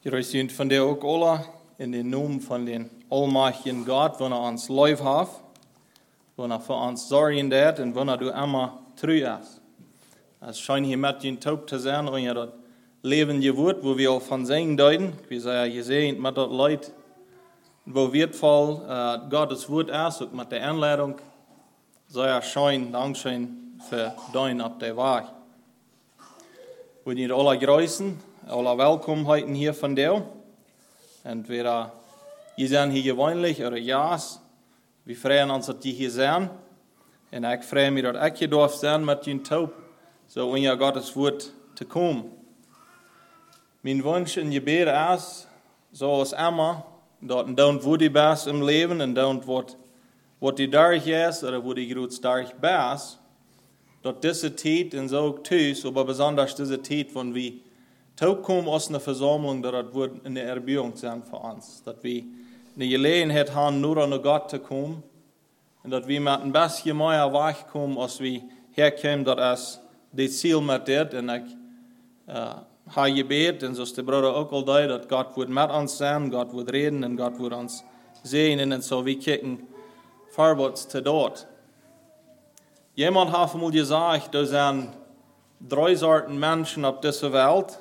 Wir sind von der auch alle in den Namen von den allmächtigen Gott, wenn uns lieb hat, wenn für uns sorgen wird und wenn du immer treu ist. Es scheint hier mit den Taub zu sein, und ja das Leben geworden, wo wir auch von singen deuten. Wir sagen, gesehen mit den Leuten, wo wertvoll Gottes Wort ist, und mit der Anleitung, sehr schön, Dankeschön für dein auf der Weg. Wir sind alle grüßen, alle willkommen heute hier von dir. Entweder ihr seid hier gewöhnlich oder ja, wir freuen uns, dass ihr hier seid. Und ich freue mich, dass ich hier darf sein mit den Taub, so in Gottes Wort zu kommen. Mein Wunsch und Gebet ist, so als immer, dass du wo du bist im Leben und dort, wo du durch ist oder wo du gerade durch bist, dass diese Zeit in so tust, aber besonders diese Zeit, wenn wir kommen aus einer Versammlung, dass das wird eine Erbauung sein für uns. Dass wir eine Gelegenheit haben, nur an Gott zu kommen und dass wir mit ein bisschen mehr wegkommen, als wir herkommen, dass das Ziel mit dir. Und ich habe gebeten, und so ist der Bruder auch all da, dass Gott wird mit uns sein, Gott wird reden und Gott wird uns sehen und so wir kicken vorwärts zu dort. Jemand hat mal gesagt, da sind 3 Sorten Menschen auf dieser Welt.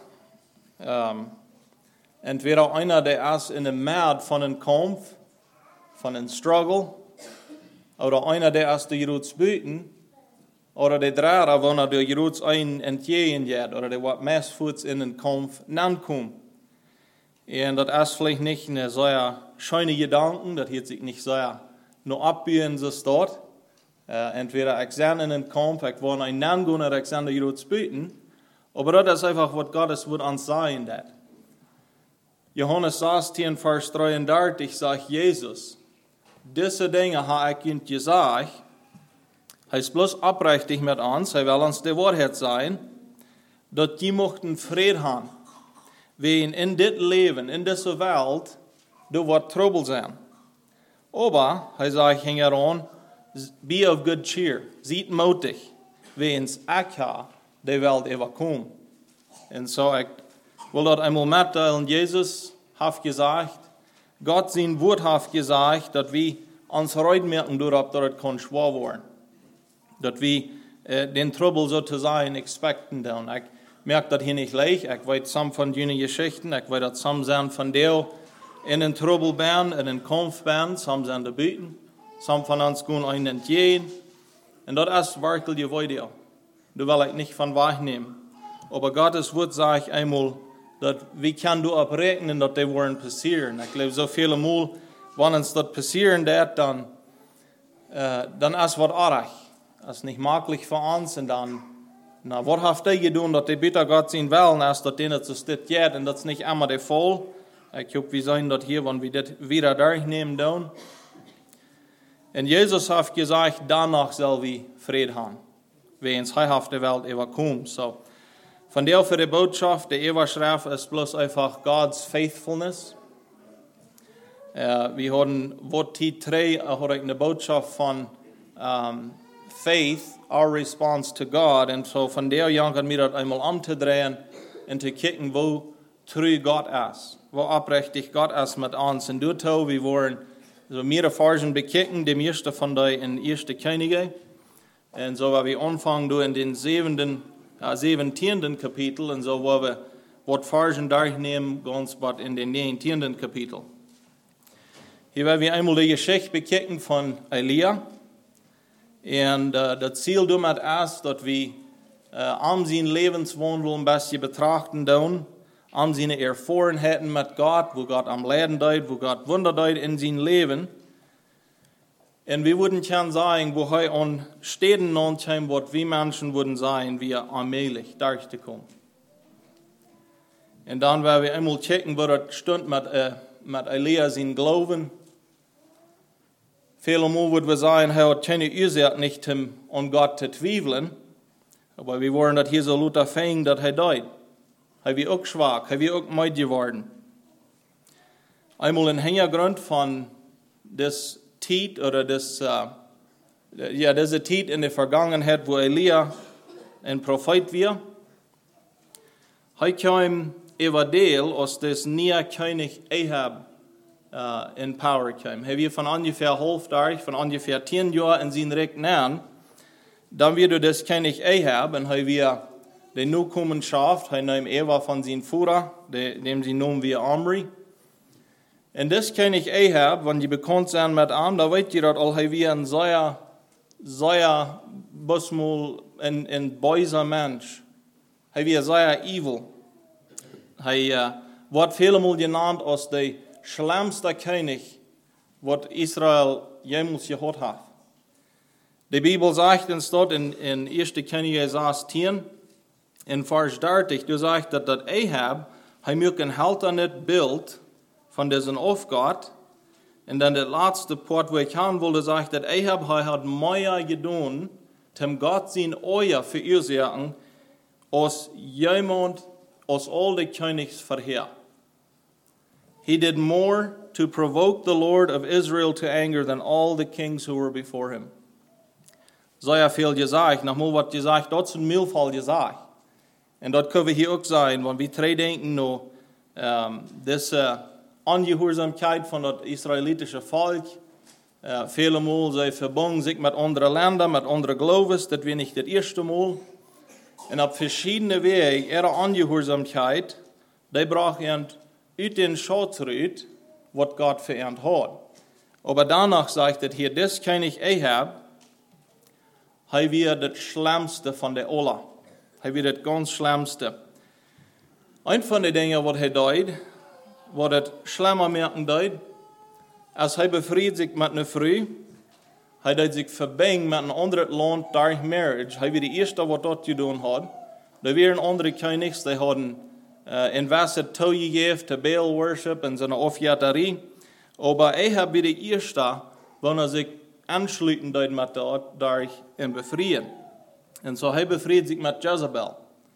Entweder einer, der ist in einem Markt von einem Kampf, von einem Struggle, oder einer, der ist der Gerüts büten, oder der Drehrer, wenn er der Gerüts einen entgegen geht, oder der wird meistens in den Kampf nankommt. Und das ist vielleicht nicht eine sehr schöne Gedanken, das hat sich nicht sehr nur abbühen, so dort. Entweder ich sehe in den Kampf, ich will einen nangehen, oder ich sehe der Gerüts büten. Aber das ist einfach, was Gottes Wort uns sagen hat. Johannes 16, Vers 33 sagt Jesus, diese Dinge habe ich ihnen gesagt, er ist bloß aufrichtig mit uns, er will uns die Wahrheit sein, dass die mochten Frieden haben. Wenn in dit Leben, in dieser Welt, du wird Trouble sein. Aber, er sagt, hängt an, be of good cheer, seid mutig, wenn es ich habe, die Welt überkommen. Und so, ich will das einmal mitteilen. Jesus hat gesagt, Gott sein Wort hat gesagt, dass wir uns heute merken, dass das schwer werden. Dass wir den Trouble sozusagen expecten. Und ich merke das hier nicht leicht. Ich weiß some von jenen Geschichten, ich weiß das some sind von der in den Trouble bin, in den Kampf bin, some sind die Bieten, some von uns gehen einen entgegen. Und das ist wirklich die Wahrheit. Du will ich nicht von wegnehmen. Aber Gottes Wort sagt einmal, dass wie kann du abrechnen, dass die wollen passieren. Ich glaube, so viele Mal, wenn uns das passieren wird, dann ist was arg. Das ist nicht möglich für uns. Und dann, was hat die getan, dass die bitte Gott sein wollen, als dass denen das geht. Und das ist nicht immer der Fall. Ich hoffe, wir sehen das hier, wenn wir das wieder durchnehmen. Dann. Und Jesus hat gesagt, danach soll wir Frieden haben. Wie ins heilhafte Welt überkommen. So, von der für die Botschaft, der Überschrift ist bloß einfach God's Faithfulness. Wir haben Wort 3, eine Botschaft von Faith, our response to God. Und so von der Janken mir das einmal umzudrehen und zu gucken, wo treu Gott ist, wo aufrichtig Gott ist mit uns. Und dort, wir wollen so mehrere Versen bekicken, dem ersten von der in 1. Könige. Und so, weil wir anfangen in den 17. Kapitel, und so, wo wir was Versen durchnehmen, ganz bald in den 19. Kapitel. Hier werden wir einmal die Geschichte bekicken von Elia. Und das Ziel damit ist, dass wir seinen Lebenswandel ein bisschen betrachten tun, seine Erfahrungen mit Gott, wo Gott am Leben deut, wo Gott Wunder deut in seinem Leben. Und wir würden gerne sagen, wo er an Städten ankommt, wo wir Menschen würden sein, wie allmählich durchzukommen. Und dann werden wir einmal checken, wo das stimmt mit Elia sein Glauben. Viele Mal würden wir sagen, er hat keine Ursache nicht, an Gott zu zweifeln. Aber wir wollen das hier so lauter fängen, dass er deut. Er wird auch schwach, er wird auch müde geworden. Einmal ein Hintergrund von das Zeit oder diese Zeit in der Vergangenheit, wo Elia ein Prophet war. Er kam everdeel als des nieuwe König Ahab in power kwam. Hij weer van ongeveer halfdag, van ongeveer 10 jaar in zijn Recht naam, dann wird des König Ahab, und hij weer de Nachkommenschaft, hij neemt Eva van zijn Führer, dem sie noemen wie Omri. En des König Ahab, wenn die bekannt zijn met hem, dan weet je dat al hij weer een zeer busmul en böser Mensch. Hij weer zeer evil. Hij wordt veelmaal genannt als de schlimmste König, wat Israël jemals gehad heeft. De Bibel zegt ons dat in 1. Könige 16, in vers 30, du zegt dat Ahab, hij maakt een halternet beeld van deze afgod. En dan het laatste part waar ik aan wilde, zegt dat Ahab, hij had meer gedaan, om God zijn ogen veroorzaken, als jemand, als al de Königs verheer. He did more to provoke the Lord of Israel to anger than all the kings who were before him. Sehr viel gesagt, nochmal was gesagt, dat is een meelval gesagt. En dat kunnen we hier ook zijn, want we terugdenken naar deze ongehoorzaamheid van het Israëlitische volk. Vele Mal zij verbonden zich met andere landen, met andere geloofs, dat weer niet het eerste Mal. En op verschillende wegen, ihre ongehoorzaamheid, die brachten uit den Schatz uit, wat God verehrt hat. Aber danach sagt het hier, des König Ahab, hij wird het schlimmste van de alle. Hij wird het ganz schlimmste. Een van de dingen wat hij deed, wat het schlimmer merken deed, als hij bevried zich met een vrouw, hij deed zich verbinden met een ander land door marriage. Hij was de eerste wat dat gedaan had. Er waren andere koningen, die hadden invested toegegeven te Baal worship en zijn offerterie. Aber Ahab was de eerste, wanneer zich aansluiten deed met dat daar en bevrieden. En zo hij bevried zich met Jezebel.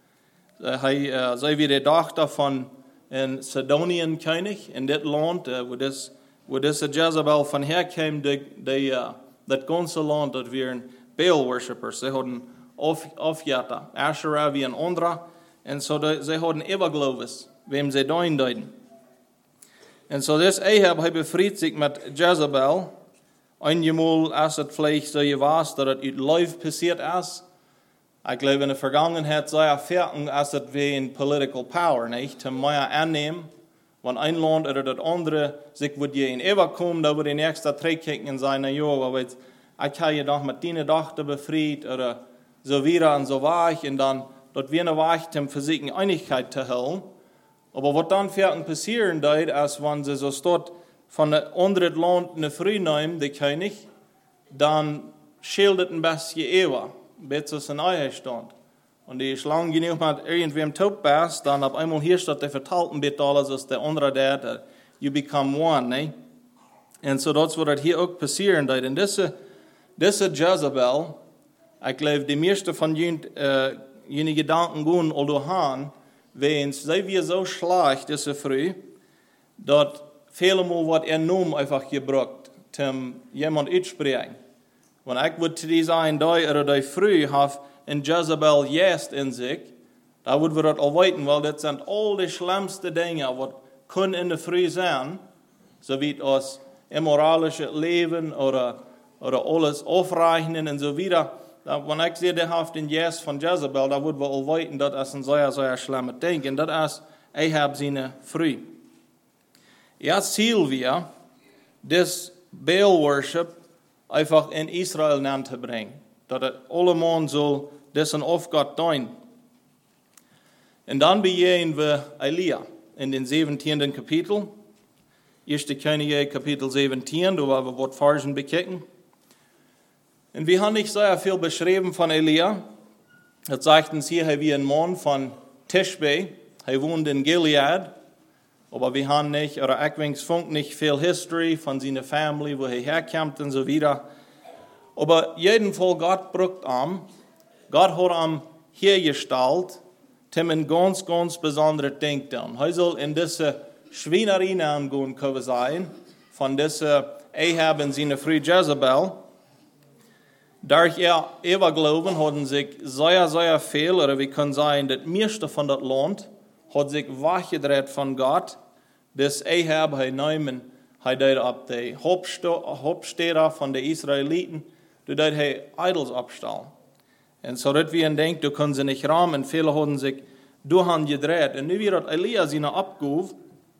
Zij was de dochter van een Sidonian koning in dit land, waar deze Jezebel van herkwam, dat ganze land, dat waren Baal worshippers. Ze hadden offerten, Asherah wie een andere. En zo ze hadden eeuwiggeloofs, wem ze doen deden. En zo dus Ahab, hij bevried zich met Jezebel. Eenmaal als het vielleicht zo je was, dat het uit live passiert is. Ik geloof in de vergangenheid zeer verken als het weer een political power, niet? Te meer aannemen. Want een land oder dat andere zich wordt je in eeuwig komen, dan wordt de nächste terugkijken en zeggen, nou joh, ik heb je toch met die dochter bevrijd, oder zo wieder en zo weg, en dan dat wir eine Wacht um für sich eine Einigkeit zu halten. Aber was dann fertig passieren wird, als wenn sie so dort von einem anderen Land eine Frau nehmen, der König, dann schildert ein bisschen Eva, bis zu seinem Ehestand. Und die ist lang genug mit irgendwem top bist, dann auf einmal hier steht, der verteilt ein bisschen alles, als der andere der, you become one, ne? Und so das wird hier auch passieren wird. Und diese Jezebel, ich glaube, die meiste von jene Gedanken gehen oder haben, wenn sie wir so schlecht diese früh, dass vielmal wird Namen einfach gebraucht, um jemand auszusprechen. Wenn ich würde die sagen, da oder da früh hat ein Jezebel jest in sich, da würden wir das auch weiten, weil das sind all die schlimmsten Dinge, was können in der Früh sein, so wie das immoralische Leben oder alles aufrechnen und so weiter. Wenn ich sehe, der hat den Jes von Jezebel, da würden wir auch weiten, das ist ein sehr, sehr schlimmes Ding. Und das ist Ahab seine Früh. Jetzt zielen wir, das Baal-Worship einfach in Israel zu bringen. Dass alle Mann soll dessen Aufgabe tun. Und dann begehen wir Elia in den 17. Kapitel. 1. Könige, Kapitel 17, da wollen wir was Versen bekicken. Und wir haben nicht sehr viel beschrieben von Elia. Das sagt uns hier, er war ein Mann von Tishbe. Er wohnt in Gilead. Aber wir haben nicht, oder ich nicht viel History von seiner Familie, wo er herkommt und so weiter. Aber jedenfalls Gott braucht ihn. Gott hat ihn hergestellt, um ein ganz, ganz besonderes Ding zu tun. Er soll in diese Schweinerei angehen können sein, von dieser Ahab und seiner Frau Jezebel. Durch ihr Eberglauben hatten sich sehr, sehr viel, oder wir können sagen, das meiste von das Land, hat sich weggedreht von Gott, bis Ahab nehmen, deed op de Hauptstädte von den Israeliten, du deed Idols abstellen. Und so dat wir denken, du können sie nicht rahmen, viele haben sich durch gedreht. Und nu wird Elia seine Abgabe,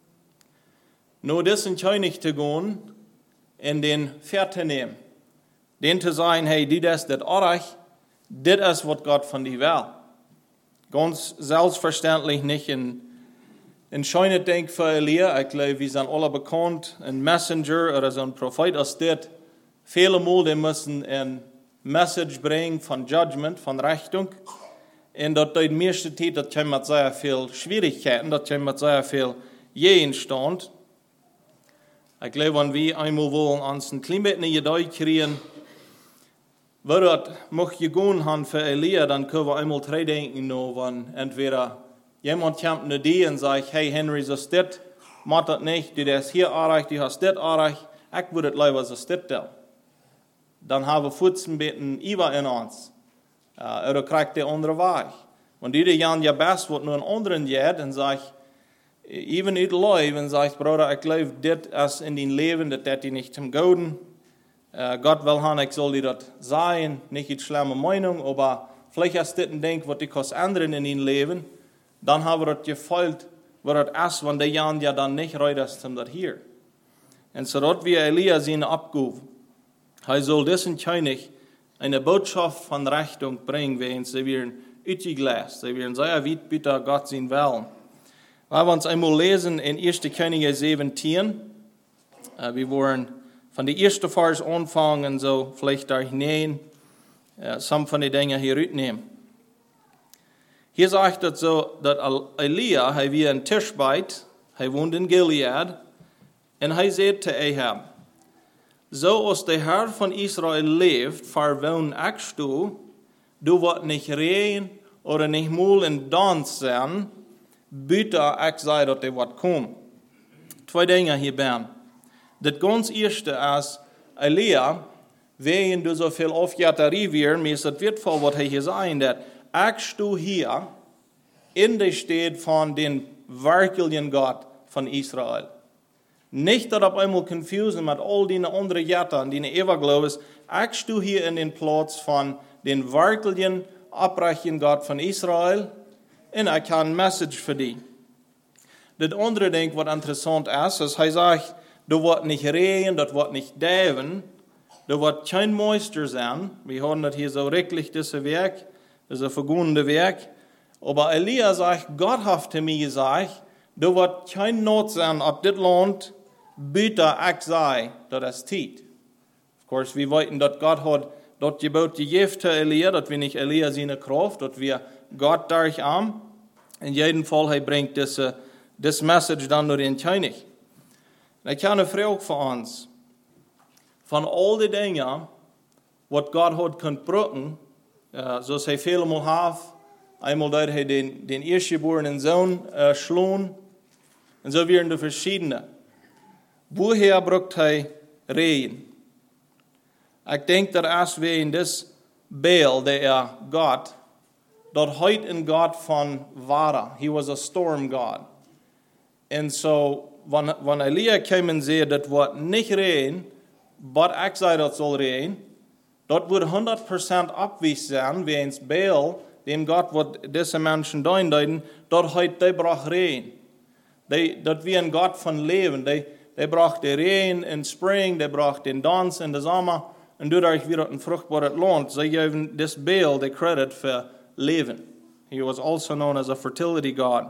nur diesen König zu gehen, in den Pferd zu nehmen. Den zu sagen, hey, das Arach, das ist, was Gott von dir will. Ganz selbstverständlich nicht ein schönes Ding für Elia. Ich glaube, wir sind alle bekannt, ein Messenger oder so ein Prophet als das. Viele Mal, die müssen ein Message bringen von Judgment, von Richtung. Und das die meiste Zeit, das kommt mit sehr viel Schwierigkeiten, das kommt mit sehr viel Gegenstand. Ich glaube, wenn wir einmal wollen, uns ein klein bisschen Idee kriegen, was das möchte gehen haben für Elia, dann können wir einmal drei denken, wenn entweder jemand kommt eine Idee und sagt, hey Henry, so ist das, mach das nicht, du hast hier erreicht, du hast das erreicht, ich würde es lieber so ist das da. Dann haben wir Futzen beten über in uns. Oder kriegt der andere Weg. Und die Jan ja best, was nur einen anderen geht, und sagt, even in Leben, und sagt, Bruder, ich glaube, das ist in dein Leben, das die nicht zum Goden. Gott will haben, ich soll dir das sagen, nicht eine schlimme Meinung, aber vielleicht ist das ein Ding, was die kost anderen in dein Leben, dann haben wir das gefühlt, was das ist, wenn der Jan ja dann nicht reut ist, zum das hier. Und so dort wie Elia seine Abgabe, er soll diesen König eine Botschaft von Richtung bringen, wenn sie werden utgegläst, sie werden sehr weit bitte Gott sein wollen. Wenn wir uns einmal lesen in 1. Könige 17, wir wollen von der ersten Vers anfangen, so vielleicht durchnehmen, some von den Dingen hier mitnehmen. Hier sagt es so, dass Elia, er wie ein Tischbeit, er wohnt in Gilead, und er sagt zu Ahab, so als der Herr von Israel lebt, verwohn ich du wird nicht reden oder nicht mal in Dans sein, bitte ich sei, dass der wird kommen. Zwei Dinge hier werden. Das ganz erste ist, Elia, wenn du so viel Aufjäterie wirst, ist das wertvoll, was er hier sagt, dass ich du hier in der Stadt von den wirklichen Gott von Israel. Nicht, dass auf einmal confusen mit all den anderen Jätern, die Everglaubens. Ich stehe hier in den Platz von den wirklichen, abbrechen Gott von Israel und ich habe eine Message für die. Das andere Ding, was interessant ist, ist, er sagt, du wirst nicht reden, das wird nicht däven, du wirst kein Meister sein. Wir haben das hier so wirklich, dieses Werk, das ist ein vergangene Werk. Aber Elia sagt, Gott hat zu mir gesagt, du wirst kein Not sein auf das Land, bitte ich sei, dass es tut. Of course, wir wissen, dass Gott hat dort Gebot gegeben zu Elia, dass wir nicht Elia seine Kraft, dass wir Gott durch haben. In jedem Fall, er bringt das Message dann nur den König. Ich habe eine Frage für uns. Von all den Dingen, was Gott hat können brücken, so er viele Mal hat, einmal dort er den erstgeborenen Sohn schlug, und so werden die verschiedene. Woher braucht er reden? Ich denke, dass es wegen des Baal, der Gott, dort heute ein Gott von Wara. He was a storm God. Und so, wenn Elia kam und sah, das wird nicht reden, aber ich sage, das soll reden, dort wird 100% abwies sein, wegen des Baal, dem Gott wird diese Menschen deuten, dort heute, der braucht reden. Dort wie ein Gott von Leben, der braucht den Regen in Spring, der braucht den Dans in der Sommer, und dadurch wird ein fruchtbares Land. Sie geben das Baal den Credit für Leben. He was also known as a fertility God.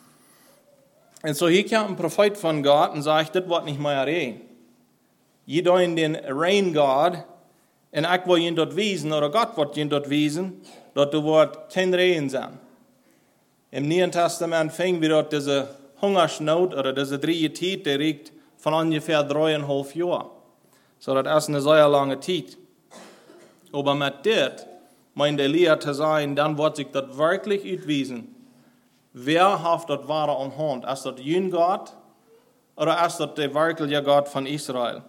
Und so hier kommt ein Prophet von Gott und sagt, das wird nicht mehr Regen. Jeder in den Rain God, und ich will ihn dort wiesen, oder Gott wird ihn dort wiesen, dort wird kein Regen sein. Im Neuen Testament fing wir dort diese Hungersnot, oder diese dritte Zeit, der liegt von ungefähr 3,5 Jahren. So, das ist eine sehr lange Zeit. Aber mit das meint Elia zu sagen, dann wird sich das wirklich utwiesen. Wer hat das wahre an Hand? Ist das jün Gott oder ist das der wirkliche Gott von Israel?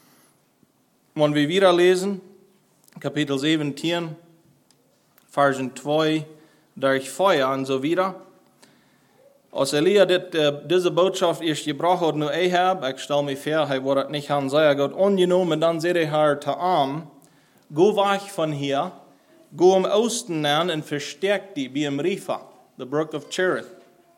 Wenn wir wieder lesen, Kapitel 17, Versen 2, durch Feuer und so wieder. Als Elia diese Botschaft erst gebracht hat, nur Ahab, ich stelle mir vor, er wurde nicht an sehr gut angenommen, dann sagt er zu ihm, go weg von hier, go im Osten nach und verstärk die wie im Rifa, the brook of Cherith.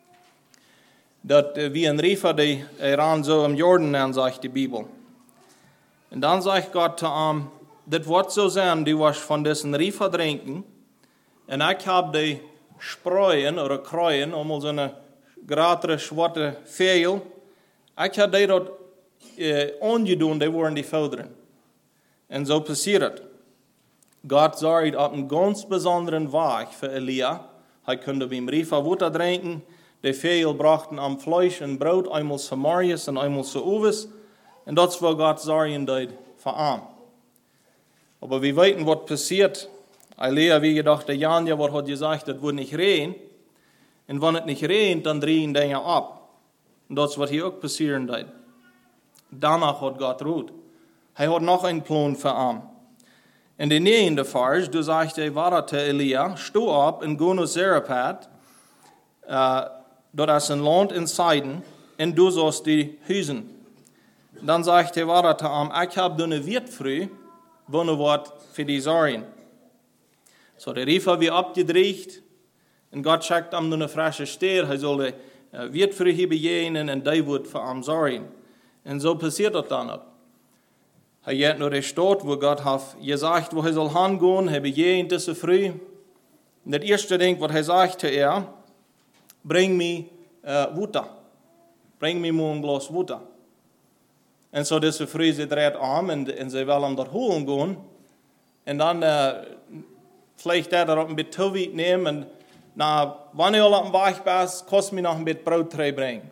Dat wie in Rifa, die ran so im Jordan an, sagt die Bibel. Und dann sagt Gott zu ihm, das wird so sein, du wirst von diesen Rifa trinken, und ich habe die Spreuen oder Kreuen, einmal so eine gratere, schwarze Fehl, ich habe die dort angedun, die waren die Feldern. Und so passiert. Gott sorgt auf einen ganz besonderen Weg für Elia. Er konnte beim Rifa Wasser trinken. Die Fehl brachten am Fleisch und Brot, einmal zu Marius und einmal zu Uwes. Und das war Gott sorgen für ihn. Aber wir wissen, was passiert. Elia, wie gedacht, der Janja, was hat gesagt, das wird nicht regnen. Und wenn es nicht regnet, dann drehen Dinge ab. Und das wird hier auch passieren. Danach hat Gott ruht. Er hat noch einen Plan für ihn. In der 9. Vers, du sagst, warte Elia, steh ab und geh nach Zarephath, dort ist ein Land in Sidon, und du sollst die Hüsen. Dann sagt warte ihm, ich habe eine Wirtfrüh, wo du was für die Sorgen. So, der Rifa wird abgedreht, und Gott schickt ihm eine frische Stier, er soll die Wirtfrüh hier begehen, und die wird für ihn sorgen. Und so passiert das dann auch. Er geht nur der Stadt, wo Gott hat gesagt, wo er soll hingehen, er begehen diese Früh. Und das erste Ding, was er sagt zu ihr, bring mir Wasser. Bring mir mal ein Glas Wasser. Und so diese Früh, sie dreht um und sie will ihm dort holen gehen. Und dann vielleicht er ein bisschen Towit nehmen und wenn ich auf dem Weg bin, kannst du mir noch ein bisschen Brot bringen.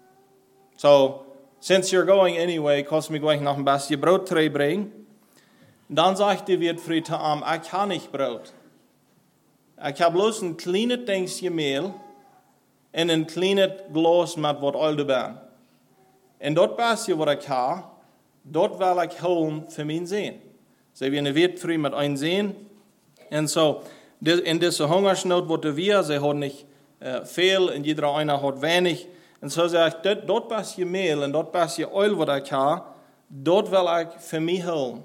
So, since you're going anyway, kannst du mir gleich noch ein bisschen Brot bringen. Und dann sagt die Wirtfrau zu ihm, ich habe nicht Brot. Ich habe bloß ein kleines Dingchen Mehl und ein kleines Glas mit was Öl dabei. Und dort bisschen, was ich habe, dort will ich holen für meinen Sohn. Sie wie eine Wirtfrau mit einem Sohn. Und so, in dieser Hungersnot, wo wir, sie hat nicht viel und jeder einer hat wenig. Und so sagt ich, dort bisschen Mehl und dort bisschen Öl, was ich habe, dort will ich für mich holen.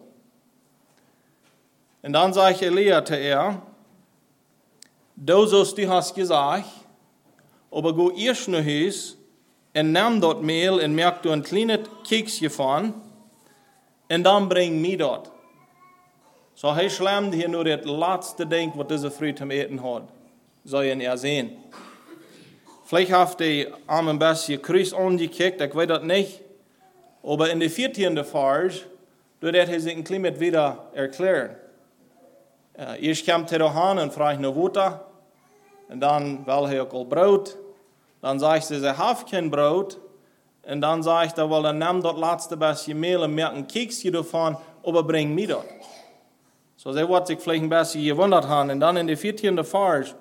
Und dann sage ich Elia zu ihr, du hast gesagt, aber geh erst nach Haus und nimm dort Mehl und merk du ein kleines Keksje von und dann bring mir dort. So, er schlemmt hier nur das letzte Ding, was diese Frau zum Eten hat. Soll ihn sehen. Vielleicht hat die Arme ein bisschen Kreuz angekickt, ich weiß das nicht. Aber in der 14. Vers, dort hat er sich ein kleines wieder erklärt. Erst kommt er dahin und fragt nach Wasser. Und dann will er auch Brot. Dann sagt sie hat kein Brot. Und dann sagt er, well, dann nimm das letzte bisschen Mehl und merk ein Keksje davon, aber bring mir das. So, sie wird sich vielleicht ein bisschen gewundert haben. Und dann in der 14. Vers,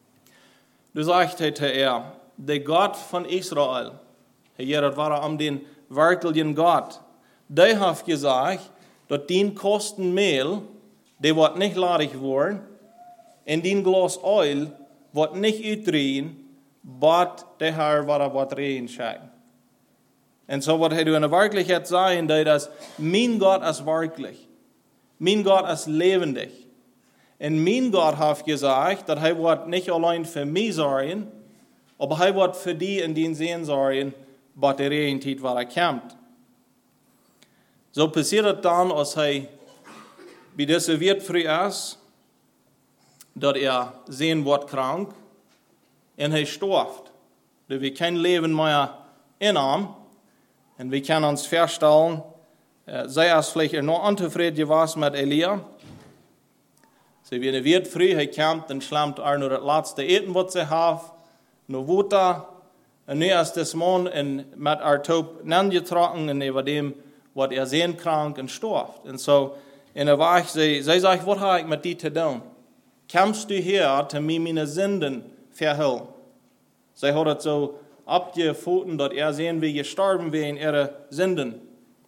du sagst zu ihr, der Gott von Israel, das war den wirklichen Gott, der hat gesagt, dass den Kosten Mehl, der wird nicht ladig worden, und den Glas Öl wird nicht ütrien, but der Herr wird reden schicken. Und so wird er in der Wirklichkeit sagen, dass mein Gott ist wirklich. Mein Gott ist lebendig. Und mein Gott hat gesagt, dass er wird nicht allein für mich sorgen, aber er wird für die in den Sehen sorgen, was der Regenzeit war kommt. So passiert es dann, als er bei dieser Wirtfrau ist, dass er sehen wird krank und er stirbt. Dass wir kein Leben mehr in ihm und wir können uns feststellen, sei es vielleicht noch unzufrieden gewesen mit Elia. Sie wie eine Wirtfrau, er kommt und schlammt auch nur das letzte Eten, was sie hat, nur Wasser. Und nun ist das Mann mit der Taub getroffen und über dem wird er sehen krank und stirbt. Und so, in der Wahrheit, sie sagt, was habe ich mit dir zu tun? Kommst du her, zu mir meine Sünden verhüllen? Sie hat es so abgefunden, dass er sehen, wie gestorben wäre in ihre Sünden.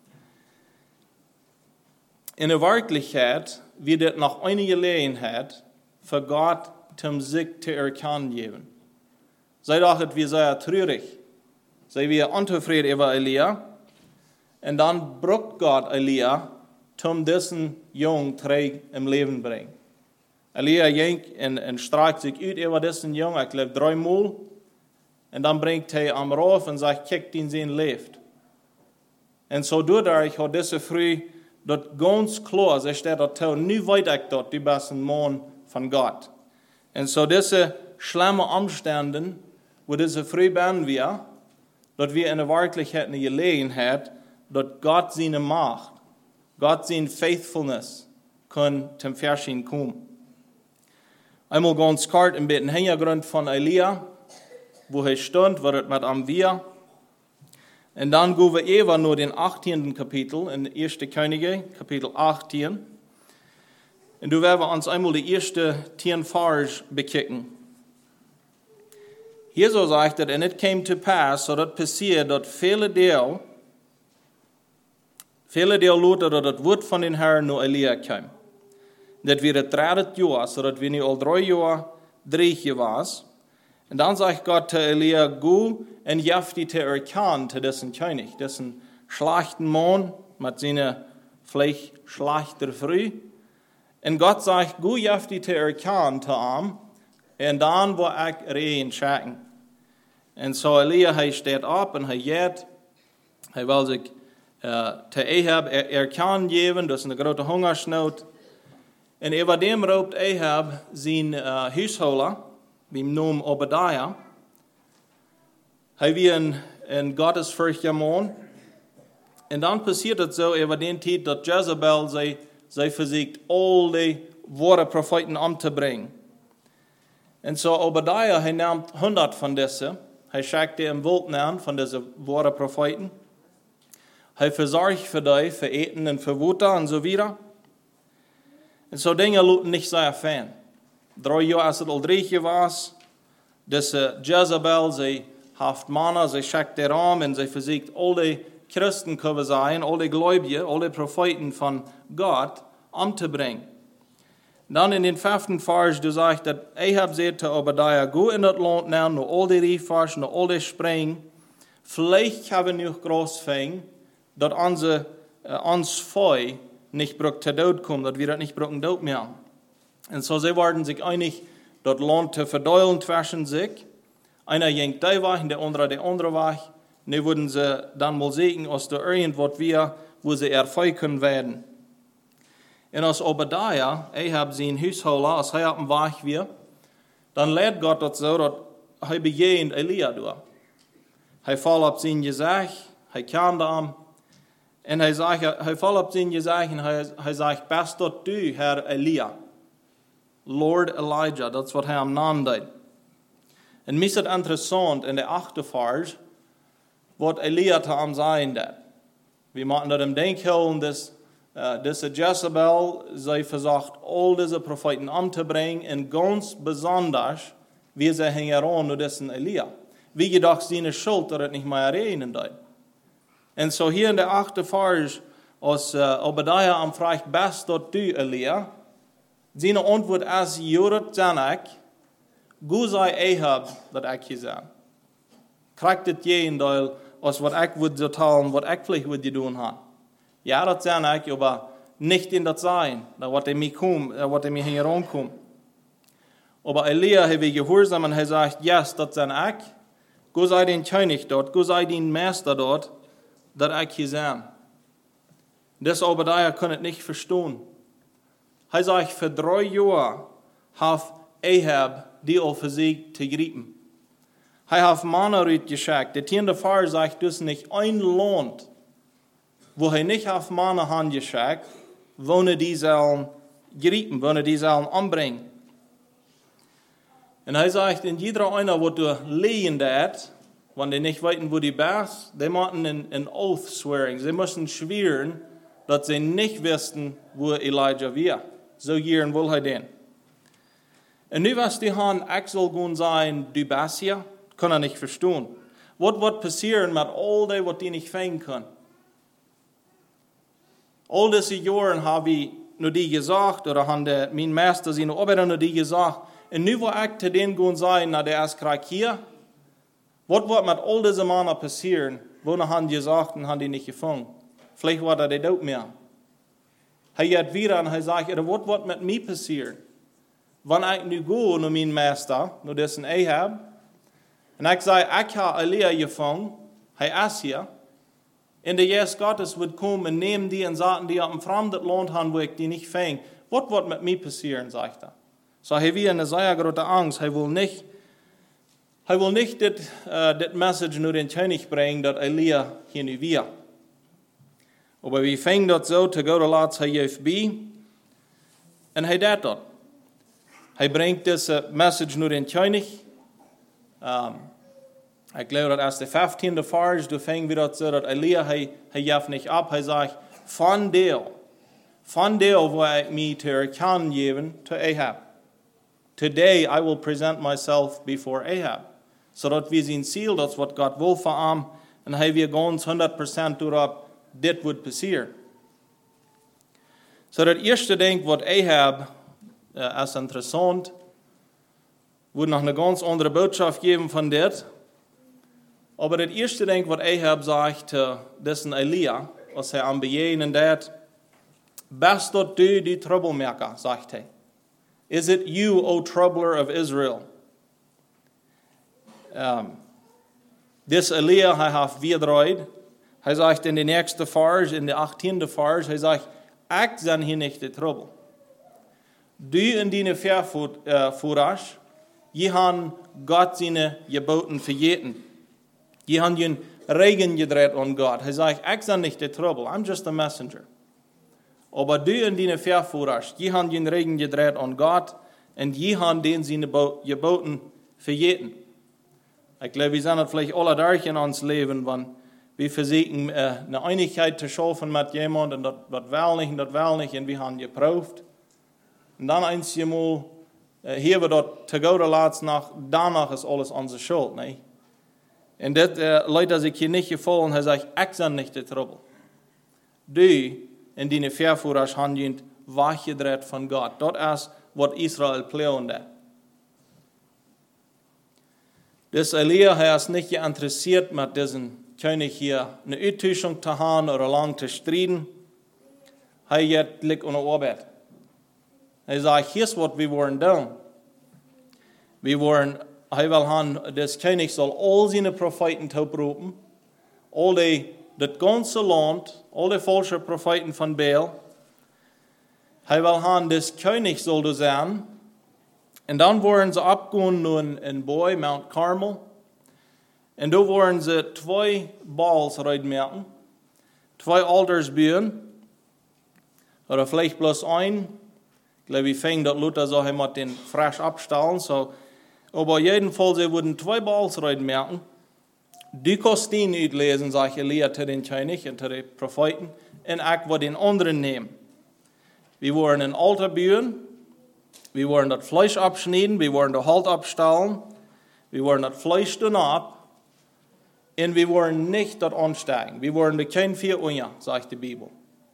In der Wirklichkeit wird es nach einer Gelegenheit für Gott zum Sieg zu erkennen geben. Zij dachten, wir sehr traurig. Zij weer untevreden über Elia. Und dann braucht Gott Elia, um diesen Jungen terug im Leben bringen. Elia ging und streikt sich uit über diesen Jungen, ich glaube 3 Mal. Und dann bringt er am Rauf und sagt, kijk, die zijn leeft. Und so dadurch hat diese Früh dort ganz klar, sie steht dort, nie weiter dort, die besten Mann von Gott. Und so diese schlimme Umstände, wo diese Früh bin wir, dort wir in der Wirklichkeit eine Gelegenheit, dort Gott seine Macht, Gott seine Faithfulness kann zum Verschieden kommen. Einmal ganz kurz ein bisschen Hintergrund von Elia, wo er stand, war es mit am Wir. Und dann gehen wir über nur den 18. Kapitel, in 1. Könige, Kapitel 18. Und da werden wir uns einmal die erste 10 Vers bekicken. Hier so sagt er, and it came to pass, so dat passiert, dat viele deel Leute, dat het woord van den Herrn naar Elia kwam. Dat wir het 30 jaar, so dat wir nu al 3 jaar dreigen was. Und dann sagt Gott zu Elia, go und jaf die te erkennen zu dessen König, dessen schlechten Mann mit seiner vielleicht schlechter Früh. Und Gott sagt, go jaf die te erkennen zu ihm, und dann wo ich rein schauen. Und so Elia, er steht auf und er geht, er will sich zu Ahab erkennen geben, das ist eine große Hungersnot. Und über dem roept Ahab zijn huishouden, beim Namen Obadiah. Hij wie een gottesfurchtiger Mann. Und dann passiert es so, über den Zeit, dass Jezebel sie versucht, all die wahre Propheten umzubringen. Und so Obadiah, er nimmt 100 von diesen, er schickt die im Wald an von diesen wahren Propheten. Er versorgt für die, für Eten und für Wasser und so weiter. Und so Dinge luten nicht sehr fan. 3 Jahre als es al 3 war, diese Jezebel, sie haft Männer, sie schickt die Raum und sie versucht, all die Christen können sein, all die Gläubigen, all die Propheten von Gott umzubringen. Dann in den 5. Vers, du sagst, dass Ahab sagt zu Obadiah, go in das Land nehmen, nur all die Riefers, nur all die Springen. Vielleicht haben wir noch groß fängen, dass uns Feu nicht braucht zu Tod kommen, dass wir das nicht brauchen Tod mehr. Und so sie werden sich einig, das Land zu verdeulen zwischen sich. Einer ging die Weg, der andere Weg. Und würden sie dann mal sehen, aus der irgendwas wir, wo sie erfolgen werden. Und als Obadiah, Ahab sein Huishouden, als er auf dem Weg war, dann lehrt Gott das so, dass er begegnet Elia durch. Er fällt auf sein Gesicht, er kam da an, und er fällt auf sein Gesicht und er sagt, bist dort du, Herr Elia? Lord Elijah, das ist, was er am Namen deed. Und mir ist es interessant, in der 8. Vers, was Elia zu ihm sagen hat. Wir machen das im Denken, dass diese Jezebel, sie versucht, all diese Propheten umzubringen, und ganz besonders, wie sie hängen an nur diesen Elia. Wie gedacht, seine Schuld, dass es nicht mehr reden darf. Und so hier in der 8. Vers, als Obadiah am fragt, bist dort du, Elia? Seine Antwort ist, Jorat zanak, go sei Ahab, dat ich hier sage. Kriegt het jeden Teil, als was ich würde so tun, was ich vielleicht würde tun haben. Ja, das sage ich, aber nicht in das Sein, da was mir kommt, was mir herankommt. Aber Elia, er will gehorsam und er sagt, yes, das sage ich. Go sei den König dort, go sei den Meister dort, das ich hier sage. Das Obadiah kann es nicht verstehen. Er sagt, für 3 Jahre hat Ahab die auf sich zu gripen. Er hat Männer geschickt. Der 10. Vers sagt, das ist nicht ein Land, wo er nicht auf Männer geschickt, wo er die sollen gripen, wo er die sollen umbringen. Und er sagt, in jeder einer, wo du lehen dat, wenn die nicht wissen, wo die bist, die müssen einen Oath swearing. Sie müssen schwören, dass sie nicht wissen, wo Elijah war. So gieren will er den. Und nu was die han, ich soll gehen sein, du bist hier, kann er nicht verstehen. Was wird passieren mit all dem, was die nicht fangen können? All diese Jahre habe ich nur die gesagt, oder haben mein Meister seine Arbeiter nur die gesagt, und nu wo ich zu denen gehen sein, na der ist Krieg hier, Was wird mit all diesen Männern passieren, wo haben die gesagt und haben die nicht gefangen? Vielleicht war das auch mehr. Er geht wieder und er sagt, was wird mit mir passieren? Wenn ich nu gehe, nur mein Meister, nur dessen Ahab, und ich sage, ich habe Elia gefangen, er ist hier, und der Geist Gottes wird kommen und nehmen die und sagen, die auf einem fremden Land haben, wo ich die nicht fänge. Was wird mit mir passieren, sagt er. So, er will eine sehr große Angst, er will nicht das Message nur den König bringen, dass Elia hier nicht will. Aber wir fangen dort so, zu Gott laat hij je bij. En hij deed dat. Hij brengt deze message naar den König. Ik geloof dat als de 15e vers, du fangen wir dort so, dass Elia, hij gaf nicht ab. Hij zegt, van deel wo ik mij te erkennen geven to Ahab. Today I will present myself before Ahab. Zodat wir zijn ziel, dat is wat God wil van hem. En hij weer ganz 100% erop, dit wordt passeren. So dat eerste ding wat Ahab is interessant, wordt nog een ganz andere boodschap geven van dit. Aber das erste ding wat Ahab sagt, dessen Elia, als hij aan bejenen deed, best dat du die troublemaker, sagt hij. Is it you, O troubler of Israel? This Elia, hij heeft weerdraaid. Hij zegt in de nächste vers, in de 18e vers, hij zegt, ik ben hier niet de trouble. Du en die vervoerders, je han Gott zijn geboten vergeten. Je han je regen gedreht an Gott. Hij zegt, ik ben niet de trouble, I'm just a messenger. Aber du en die vervoerders, je han je regen gedreht an Gott, en je han den zijn geboten vergeten. Ich glaube, wir sind das vielleicht alle durch in uns Leben, wenn wir versuchen, eine Einigkeit zu schaffen mit jemandem, und das will nicht, und wir haben geprüft. Und dann einmal, hier wird das zu Gott lassen, danach ist alles unsere Schuld, ne? Und das, Leute, die sich hier nicht gefallen, er sagt, ich bin nicht der Trouble. Du, in deine Verführer handeln, wachgedreht von Gott. Das ist, was Israel plant. Das Elia ist nicht interessiert, mit diesem König hier eine Enttäuschung zu haben oder lang zu streiten. Er geht liegt unter Arbeit. Er sagt, hier ist, was wir wollen tun. Er will haben, das König soll all seine Propheten berufen, das ganze Land, alle falschen Propheten von Baal. Er will haben, das König soll das sein. Und dann wollen sie abgehen nur in Boy, Mount Carmel. Und da wollen sie 2 Baals reinmerken, 2 Altars bauen. Oder vielleicht bloß ein. Ich glaube, wir fängen das Luther so, er muss den frisch abstellen. So. Aber jedenfalls, sie würden 2 Baals reinmerken. Die Kostüme auslesen, sage Elia zu den König und zu den Propheten. Und ich will den anderen nehmen. Wir wollen ein Altar bauen. Wir wollen das Fleisch abschneiden, wir wollen das Halt abstellen, wir wollen das Fleisch tun ab, und wir wollen nicht das ansteigen. Wir wollen kein Vier, sagt die Bibel.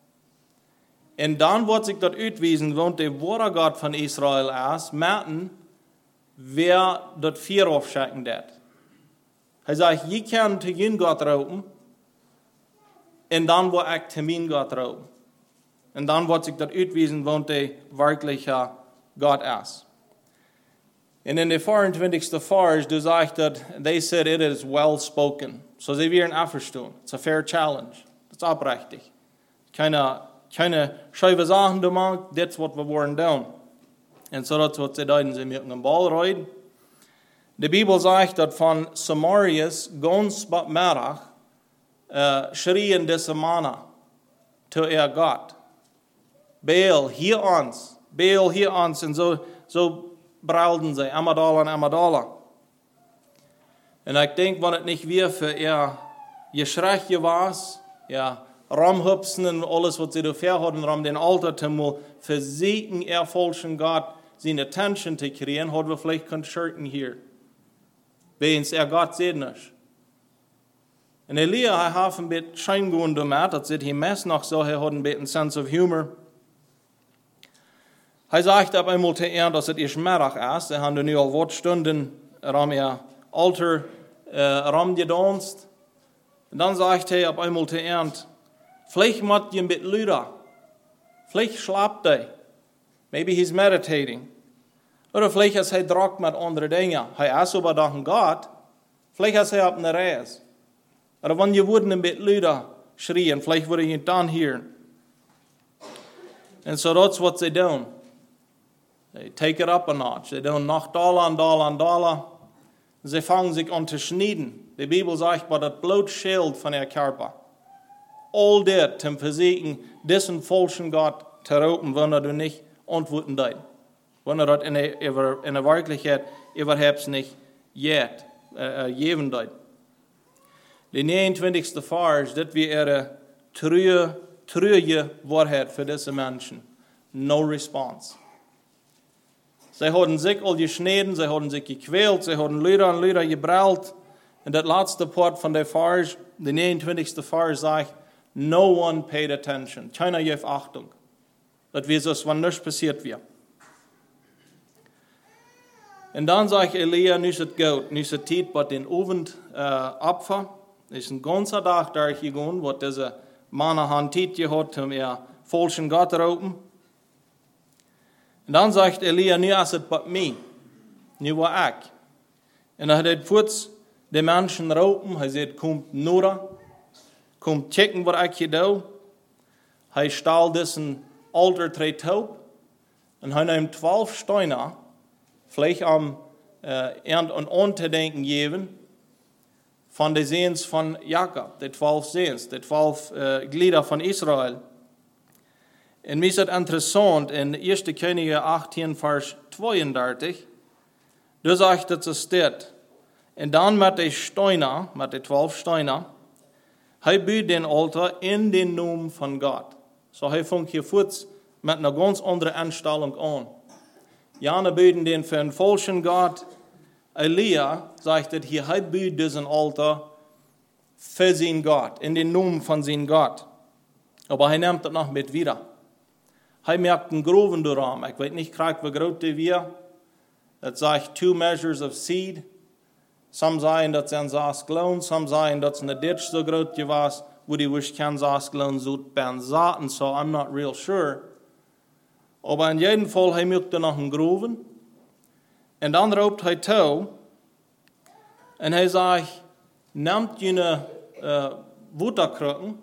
Und dann wird sich das ausweisen, wenn der wahre Gott von Israel ist, merken, wer das Vier aufschicken wird. Er sagt, je kann zu jeden Gott rauben, und dann wird ich zu meinem Gott rauben. Und dann wird sich das ausweisen, wenn der wirkliche God is. And in the 24th vers, du sagst that they said it is well spoken. So sie werden verstehen. It's a fair challenge. Das ist abrechtig. Keine scheibe Sachen du machst, das ist was wir wollen tun. Und so das was sie deuten, sie mit einem Ball reiten. Die Bibel sagt, dass von Samarias ganz Mittag schrien diese Männer zu ihr Gott. Baal, hier uns. Baal hier uns, und so braulten sie, Amadala. Und ich denke, wenn es nicht wäre für ihr Geschrei war, ja, rumhüpsen und alles, was sie dafür hatten, um den Altar zu versuchen, falschen Gott seine Attention zu kriegen, hatten wir vielleicht Konzerten hier. Weil uns Gott sieht nicht. Und Elia hat ein bisschen Scheingehen gemacht, das sieht ihm meist noch so, er hat ein bisschen Sense of Humor. Er sagt ab einmal zu ihr, dass es Mittag ist. Er hat nu al wat Stunden ihr Altar Ramgedanst. Und dann sagt er auf einmal zu Ernst, vielleicht macht ihr ein bisschen Lüder. Vielleicht schlaft er. Maybe he's meditating. Oder vielleicht ist er Druck mit anderen Dingen. Er ist aber doch ein Gott. Vielleicht ist er auf einer Reise. Oder wenn ihr würden ein bisschen Lüder schrien, vielleicht würde ihr dann hören. And so that's what they do. They take it up a notch. They do noch Dollar und Dollar und Dollar. Sie fangen sich an zu schneiden. Die Bibel sagt, bei das Blut schält von ihr Körper. All das zum Versuchen, diesen falschen Gott zu roten, wenn du nicht antworten dein. Wenn das in der Wirklichkeit überhaupt nicht geben dein. Die 29. Vers, das wäre ihre treue Wahrheit für diese Menschen. No response. Sie haben sich all geschnitten, sie haben sich gequält, sie haben Lieder und Lieder gebrüllt. Und das letzte Part von der Vers, der 29. Vers sagt, no one paid attention. Keiner gab Achtung. Das wäre so, wenn nichts passiert wäre. Und dann sagt Elia, nu ist es gut, nu ist es Zeit, bei den Abend Opfer. Es ist ein ganzer Tag da gegangen, wo diese Männer haben Zeit gehabt, um ihr falschen Gott zu roten. Und dann sagt Elia, nu ist es bei mir, nu war ich. Und er hat kurz die Menschen roten, er sagt, kommt nur, kommt checken, was ich hier tue. Er stahl diesen Alter drei Taub und er nimmt 12 Steine, vielleicht am und Andenken geben, von den Sehens von Jakob, die 12 Sehens, die 12 Glieder von Israel. Und mir ist es interessant, in 1. Könige 18, Vers 32, da sagt es steht, und dann mit den Steinen, mit den 12 Steinen, er büht den Altar in den Namen von Gott. So er fängt hier kurz mit einer ganz anderen Einstellung an. Jana büten den für einen falschen Gott. Elia sagt, dass hier er büht diesen Altar für seinen Gott, in den Namen von seinem Gott. Aber er nimmt das noch mit wieder. Er merkt einen Gruben daran. Ich weiß nicht, wie groß die wir. Das sagt 2 measures of seed. Some sagen, dass es ein Saas gelohnt. Some sagen, dass es eine Ditch so groß war, wo die wisch kein Saas gelohnt so beim Saaten. So I'm not real sure. Aber in jedem Fall, er merkt noch einen Gruben. Und dann roept er toe. Und er sagt, nehmt jene Wutterkrücken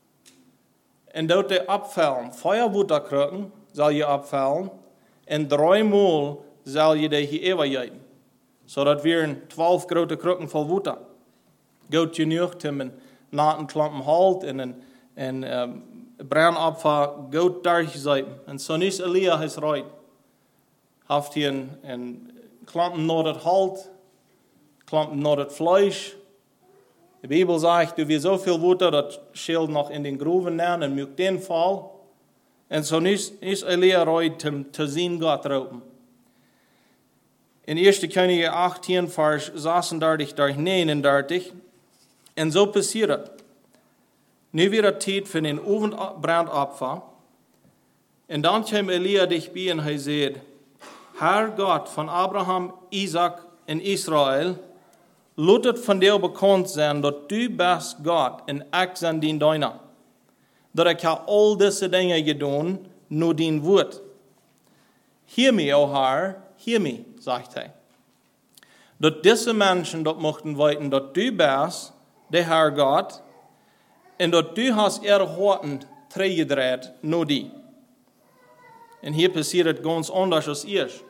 und dort die abfallen. Feuerwutterkrücken soll je abfallen. Und 3 Mal soll je die hier übergeben. So dat wären 12 große Krücken voll Wutter. Gut genug, um einen naten Klumpen Halt und ein Brandopfer gut durchseiten. Und so nicht Elia ist reut. Haft hier ein Klumpen nur das Halt, Klumpen nur das Fleisch. Die Bibel sagt, du wirst so viel Wutter, das schält noch in den Gruben nehmen und mögt den Fall. Und so nicht Elia reut, zu sehen Gott roten. In 1. Könige 18, Vers 36 durch 39. Und so passiert es. Nu wird es Zeit für den Brandopfer. Und dann kommt Elia dich bei und er sagt, Herr Gott von Abraham, Isaac und Israel, lasst von dir bekannt sein, dass du bist Gott und ich bin dein Deiner. Dass ich all diese Dinge getan, nur dein Wort. Hear me, O Herr, hear me, sagt er. Dass diese Menschen dort möchten weiten, dass du bist, der Herr Gott, und dass du hast ihre Horten gedreht, nur die. Und hier passiert es ganz anders als erst.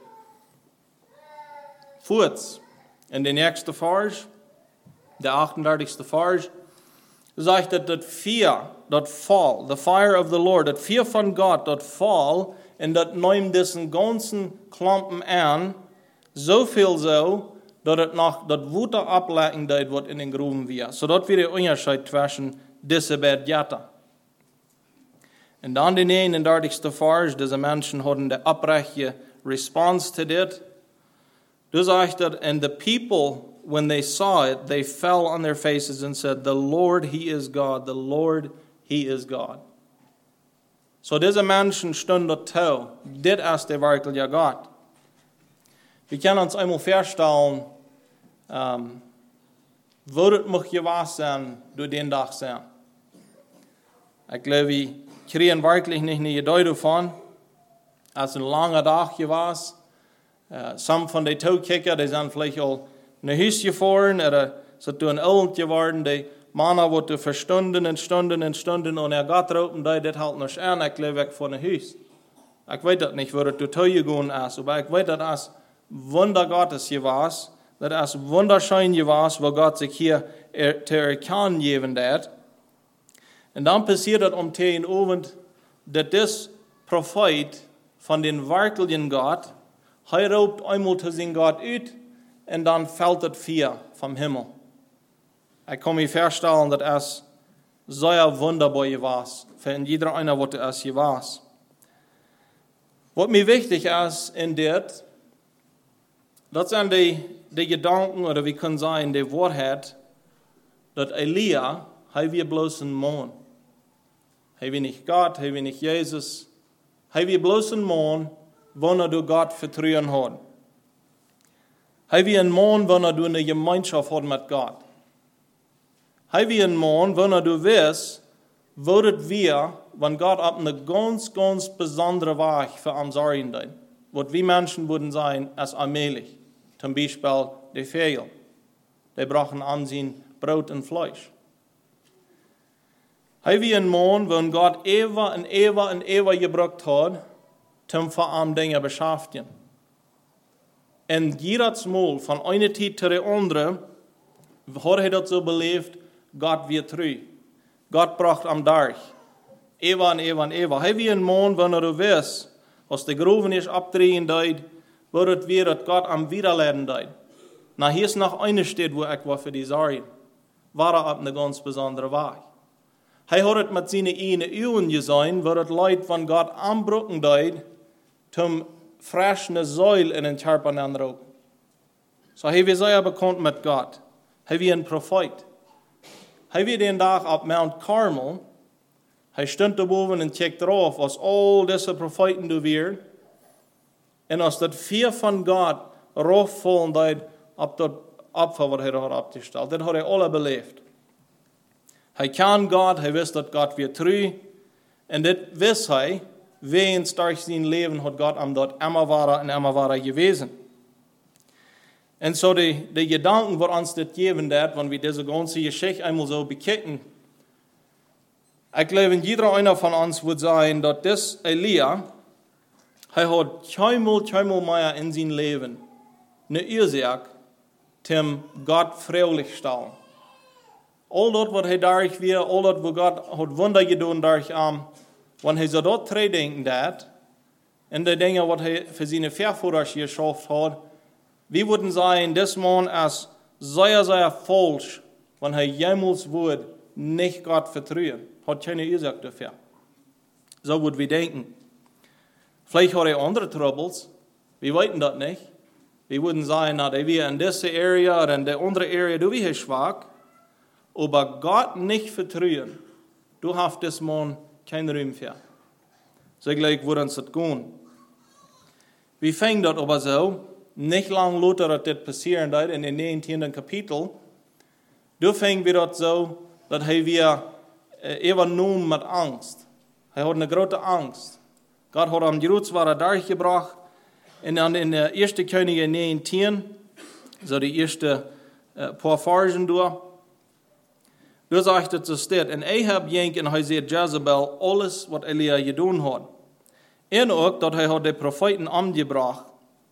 Kurz, in der nächsten Vers, der 38. Vers, sagt das Feuer, das Fall, the fire of the Lord, das Feuer von Gott, das Fall, und das nimmt diesen ganzen Klumpen an, so viel so, dass es noch das Wutter ableiten wird in den Gruben wir. So dort wird der Unterschied zwischen diese beiden Jahren. Und dann den 39. Vers, diese Menschen hatten die abrechte Response to das. Du sagst, and the people, when they saw it, they fell on their faces and said, the Lord, He is God, the Lord, He is God. So diese Menschen standen dort zu. Das ist der wirkliche Gott. Wir können uns einmal vorstellen, Wordt het mag gewaas zijn door den dag zijn. Ik glaube, wir kriegen wirklich nicht eine Idee davon, als ein langer Tag gewas. Some von den Taukicker, die sind vielleicht al naar huis gefahren, oder sind toen oud geworden, die Männer worden für Stunden und Stunden und Stunden, und geht drauf und das halt noch an, ich glaube, ich von Huis. Ich weiß das nicht, wo das total gegangen ist, aber ich weiß, dass es Wunder Gottes gewas, dass es wunderschön gewas, wo Gott sich hier zu erkennen geben hat. Und dann passiert das den Abend, dass das Prophet von den wirklichen Gott, ruft einmal zu seinem Gott aus, und dann fällt das Feuer vom Himmel. Ich kann mir vorstellen, dass es sehr wunderbar war, für jeder einer, was es war. Was mir wichtig ist in das sind die Gedanken, oder wir können sagen, die Wahrheit, dass Elia, wir bloß ein Mann. Wir nicht Gott, wir nicht Jesus. Wir bloß ein Mann, wenn du Gott vertrauen hat. Wir ein Mann, wenn du eine Gemeinschaft hat mit Gott. Wir ein Mann, wenn du weißt, würdet wir, wenn Gott auf eine ganz, ganz besondere Weg für uns sorgen wird. Was wir Menschen würden sein, als allmählich. Zum Beispiel die Vögel. Die brauchen Ansehen Brot und Fleisch. Wir ein Mann, wenn Gott ever und ever und ever gebraucht hat, zum vor allem Dinge beschäftigen. Und jedes Mal, von einer Zeit zu der anderen, hat das so belebt, Gott wird treu. Gott braucht am Tag. Ewa und ewa und ewa. Wir ein Mann, wenn du weißt, was die Gruben ist abdrehen deit, wird wir, dass Gott am Wiederleben deit. Na, hier ist noch eine Stadt, wo ich war für die Sorgen. War auf eine ganz besondere Weg. Hat mit seinen eigenen Augen gesehen, wo das Leute von Gott anbrücken deit, zum frischen Säul in den Körper anrücken. So haben wir sehr bekannt mit Gott. Haben wir einen Prophet. Haben wir den Tag auf Mount Carmel, stand da oben und checkt drauf, was all diese Propheten du werden. Und als das vier von Gott rauffallen, deit, ab das Opfer, was hat abgestellt. Das hat alle belebt. Kann Gott, wisst, dass Gott wird treu. Und das wisst wen durch sein Leben hat Gott am dort immer war gewesen. Und so die Gedanken, die uns das geben wird, wenn wir diese ganze Geschichte einmal so bekicken, ich glaube, jeder einer von uns wird sagen, dass das Elia, hat keinmal mehr in seinem Leben eine Ursache, zum Gott fröhlich stellen. All das, was dadurch wird, all das, wo Gott hat Wunder getan durch wenn so dort drei denken hat, und die Dinge, was für seine Vorväter geschafft hat, wir würden sagen, das Mann ist sehr, sehr falsch, wenn jemals wird, nicht Gott vertrauen. Hat keine Ursache dafür. So würden wir denken. Vielleicht hat andere Troubles. Wir wissen das nicht. Wir würden sagen, na, der wir in dieser Area oder in der anderen Area, du bist schwach. Aber Gott nicht vertrauen, du hast das Mann keinen Raum für. So gleich würde uns das gehen. Wir fangen das aber so, nicht lange lauter, dass das passieren wird, in den 19. Kapitel. Da fangen wir das so, dass wir übernommen mit Angst. Er hat eine große Angst. Gott hat am Jerusalem durchgebracht. Und dann in der 1. Könige 19, so die ersten paar Versen durch, da sagt es so steht, und Ahab ging und er sieht Jezebel alles, was Elia getan hat. Und auch, dass er die Propheten umgebracht.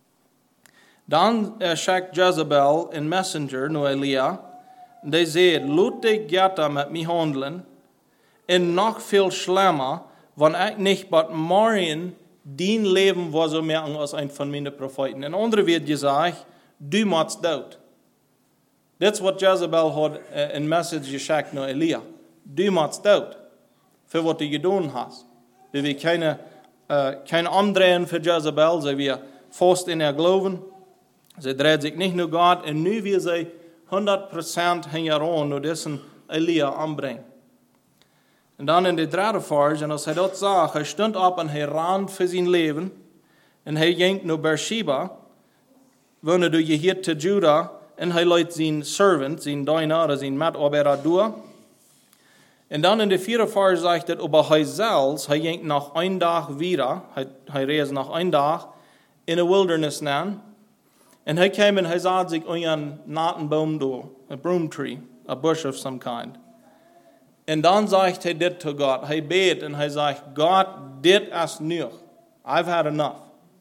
Dann schickt Jezebel ein Messenger nach Elia, und der sagt, lass dich gerne mit mir handeln, und noch viel schlimmer, wenn ich nicht bei morgen dein Leben war so mehr als ein von meinen Propheten. In andere wird gesagt, du machst tot. Das ist, was Jezebel hat ein Message geschickt nach Elia. Du machst tot. Für was du getan hast. Wir will kein Umdrehen für Jezebel, sie wir fast in ihr Glauben. Sie dreht sich nicht nur Gott, und nu will sie 100% hängen an, nur dessen Elia anbringen. Und dann in der 3. Vers, und als er das sagt, er stund auf und er ran für sein Leben, und er ging nach Beersheba, wenn du gehört zu Juda, en hij leidt zijn servant, zijn dienaar oder zijn Mitarbeiter durch. En dan in de 4. Vers sagt het, aber hij zelfs, hij ging nach een dag wieder, hij reist nach een dag in de wildernis aan. En hij kwam en hij zag zich een natenboom door, a broom tree, a bush of some kind. En dan zegt hij dit tot God. Hij beet en hij zegt, God, dit is genoeg. I've had enough.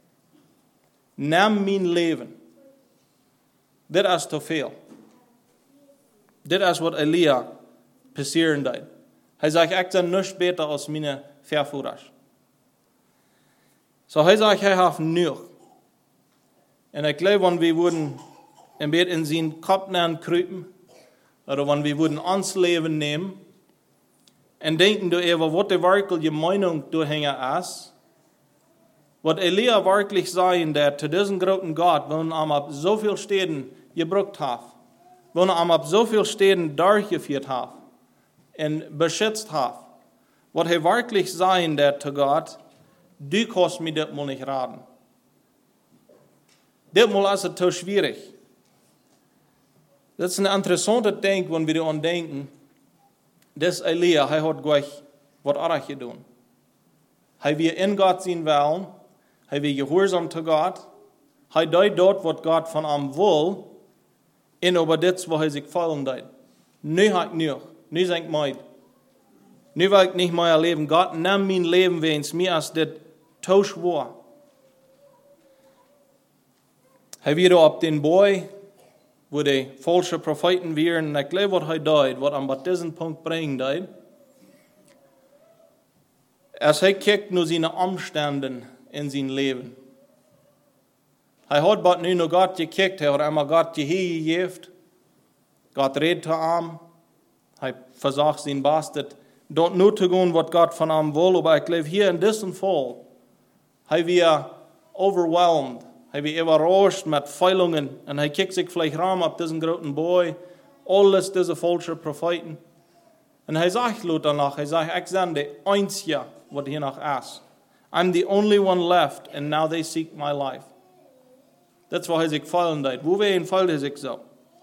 Neem mijn leven. Dit is te veel. Dit is wat Elia passeren deed. Hij zegt, ik ben niets beter als mijn vervoerders. So hij zegt, hij heeft genoeg. En ik geloof, wanneer we worden een beetje in zijn kop kruipen, oder wanneer we worden ons leven nemen, en denken over wat de werkelijke Meinung doorhängen is, wat Elia wirklich sagen, der zu diesem großen Gott, wenn er auf so viel Städten gebraucht hat, wenn er auf so viel Städten durchgeführt hat und beschützt hat, was er wirklich sagen, der zu Gott, du kannst mir das mal nicht raten. Das mal ist es zu schwierig. Das ist ein interessantes Ding, wenn wir daran denken, dass Elia, er hat gleich was anderes getan. Er will in Gott sein Willen, er will gehorsam zu Gott, er deut dort, was Gott von ihm will, und über das, was er sich fallen deut. Nu hat ich noch, nu sag ich meid. Nu will ich nicht mehr leben. Gott, nimm mein Leben, wenn es mir als das tausch war. Er wieder auf den Boy, wo die falschen Propheten wären, und ich glaube, was er deut, was an diesem Punkt bringen deut. Als er kijkt nur seine Umstände in sein Leben. Er hat bald nur noch Gott gekickt, er hat einmal Gott gegeben. Gott redet zu ihm. Er versucht sein Bestes, dort nur zu tun, was Gott von ihm will. Aber ich glaube, hier in diesem Fall, er wird overwhelmed. Er wird überrascht mit Fehlungen. Und er kijkt sich vielleicht ran auf diesen großen Boy. Alles diese falschen Propheten. Und er sagt danach, er sagt, ich bin der Einzige, was hier noch ist. I'm the only one left, and now they seek my life. Das war er sich fallen deed. Wohin fällt er sich so?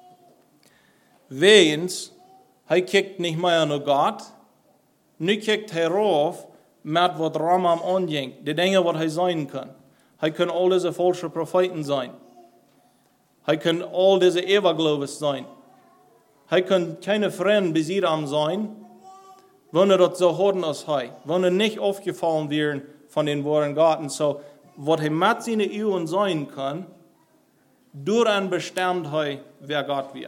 Weens, er kijkt nicht mehr nur Gott, nu kijkt er auf, mit was Ramam anjingt, die Dinge, was er sein kann. Er kann all diese falschen Propheten sein. Er kann all diese Evergläubis sein. Er kann keine Freund bei ihm sein, wenn er das so hat als er. Wenn er nicht aufgefallen wäre von den wahren Gott. Und so, was er mit seinen Ehren sein kann, durch ein bestimmt er, wer Gott wird.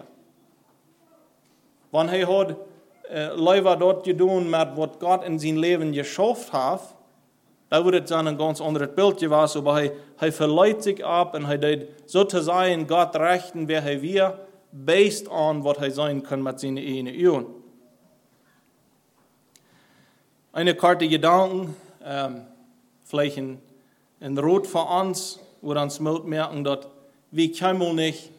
Wenn er hat Leiber dort getan, mit was Gott in sein Leben geschafft hat, da würde es ein ganz anderes Bild gewesen, aber er verleiht sich ab und er tut sozusagen Gott rechten, wer er wird, based on was er sein kann mit seinen eigenen Ehren. Eine Karte Gedanken, vielleicht in Rot für uns, wo wir uns merken, dass wir können nicht,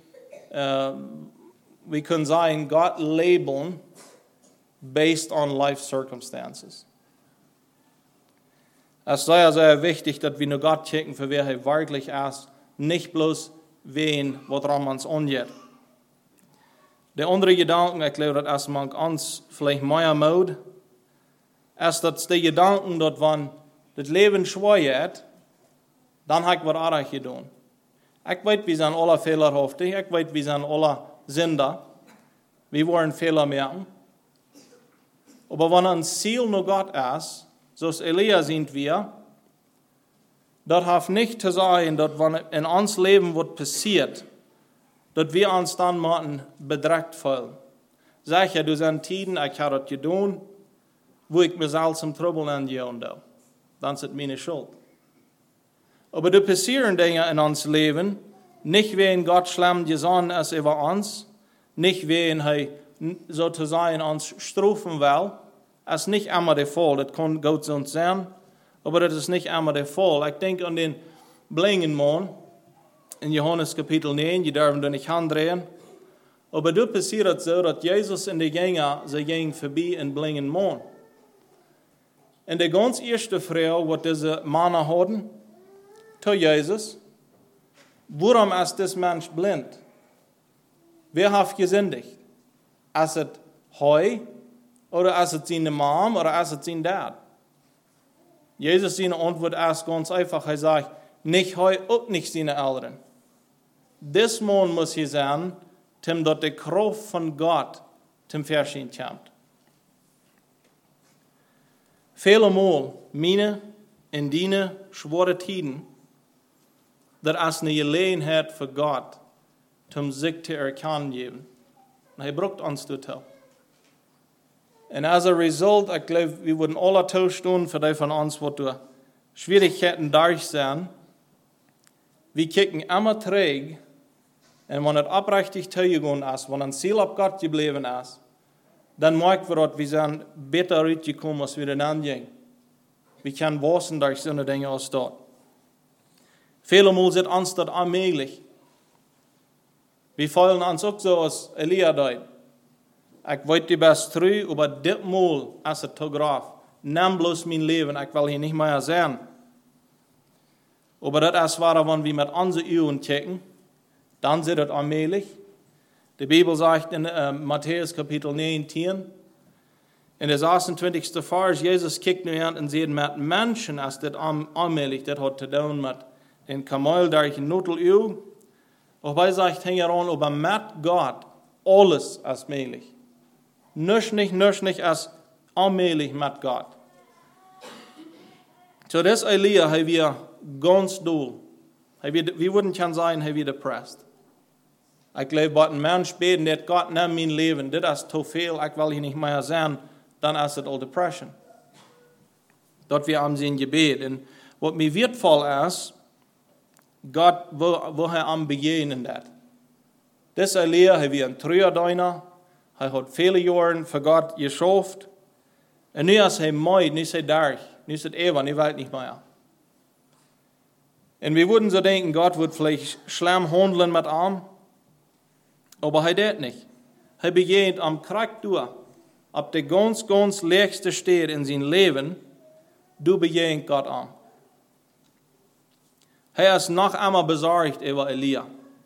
wir können sagen, Gott labeln based on life circumstances. Es ist sehr, sehr wichtig, dass wir nur Gott checken, für wer er wirklich ist, nicht bloß wen, woran man es angeht. Der andere Gedanke, ich glaube, das ist man uns vielleicht mehr Mode, ist, dass die Gedanken, dass wenn das Leben schwer ist, dann habe ich was anderes getan. Ich weiß, wir sind alle fehlerhaftig, ich weiß, wir sind alle Sünder, wir wollen Fehler merken. Aber wenn ein Ziel nur Gott ist, so als Elia sind wir, das hat nicht zu sagen, dass wenn in uns Leben was passiert, dass wir uns dann mal bedrückt fühlen. Sag ja, du sind Tiden, ich habe das getan, wo ich mir selbst zum Trouble angehen darf. Dann ist es meine Schuld. Aber da passieren Dinge in uns Leben, nicht wegen Gott schlimm gesonnen ist über uns, nicht wegen er sozusagen uns strafen will. Das ist nicht immer der Fall. Das kann Gott zu uns sein, aber das ist nicht immer der Fall. Ich denke an den Blingenmann in Johannes Kapitel 9, die dürfen da nicht handrehen. Aber da passiert es so, dass Jesus in die Gänge, sie ging vorbei in Blingenmann. Und die ganz erste Frau, die diese Männer hatten, zu Jesus, warum ist das Mensch blind? wer hat gesündigt? Ist es heu, oder ist es seine Mom, oder ist es sein Dad? Jesus seine Antwort ist ganz einfach. Er sagt, nicht heu, auch nicht seine Eltern. Das Mann muss hier sein, dem dort die Kraft von Gott zum Verschieden kommt. Viele Mal, meine und deine schwere Tiden, das ist eine Gelegenheit für Gott, zum sich zu erkennen geben. Und er braucht uns dazu. Und als ein Result, ich glaube, wir würden alle tauschen für die von uns, wo die Schwierigkeiten durch sind. Wir kicken immer träge, und wenn es abrechtig zugegangen ist, wenn ein Ziel auf Gott geblieben ist, dann merken wir, dass wir sind besser rausgekommen, als wir dann angehen. Wir können wachsen durch so eine Dinge als dort. Viele Mal sind uns das unmöglich. Wir fallen uns auch so, als Elia deut. Ich weiß die best treu, aber dit Mal ist es zu graf. Nimm bloß mein Leben, ich will hier nicht mehr sein. Aber das ist wahr, wenn wir mit unseren Augen checken, dann sind es allmählich. Die Bibel sagt in Matthäus Kapitel 19, in der 26. Vers, Jesus kijkt nu aan und sieht, mit Menschen ist das allmählich, das hat zu tun mit den Kamel durch den Notel. Aber sagt heran, aber mit Gott alles ist möglich. Nicht ist allmählich mit Gott. So das Elia haben wir ganz doll. Wir würden können sagen, haben wir depressed. Ich glaube, was ein Mensch beten, dass Gott nimmt mein Leben, das ist zu viel, ich will hier nicht mehr sein, dann ist es all Depression. Dort wir haben sie ein Gebet. Und was mir wertvoll ist, Gott, wo er am begegnen das. Das Elia hat wie ein Treuerdeiner, er hat viele Jahre für Gott geschafft. Und nu ist er meid, nu ist er durch, nu ist er ewig, nu weiß nicht mehr. Und wir würden so denken, Gott wird vielleicht schlimm handeln mit ihm, aber er das nicht. Er begegnet am Krieg durch, ob der ganz letzte steht in seinem Leben, du begegnet Gott an. Er ist noch einmal besorgt über Elia.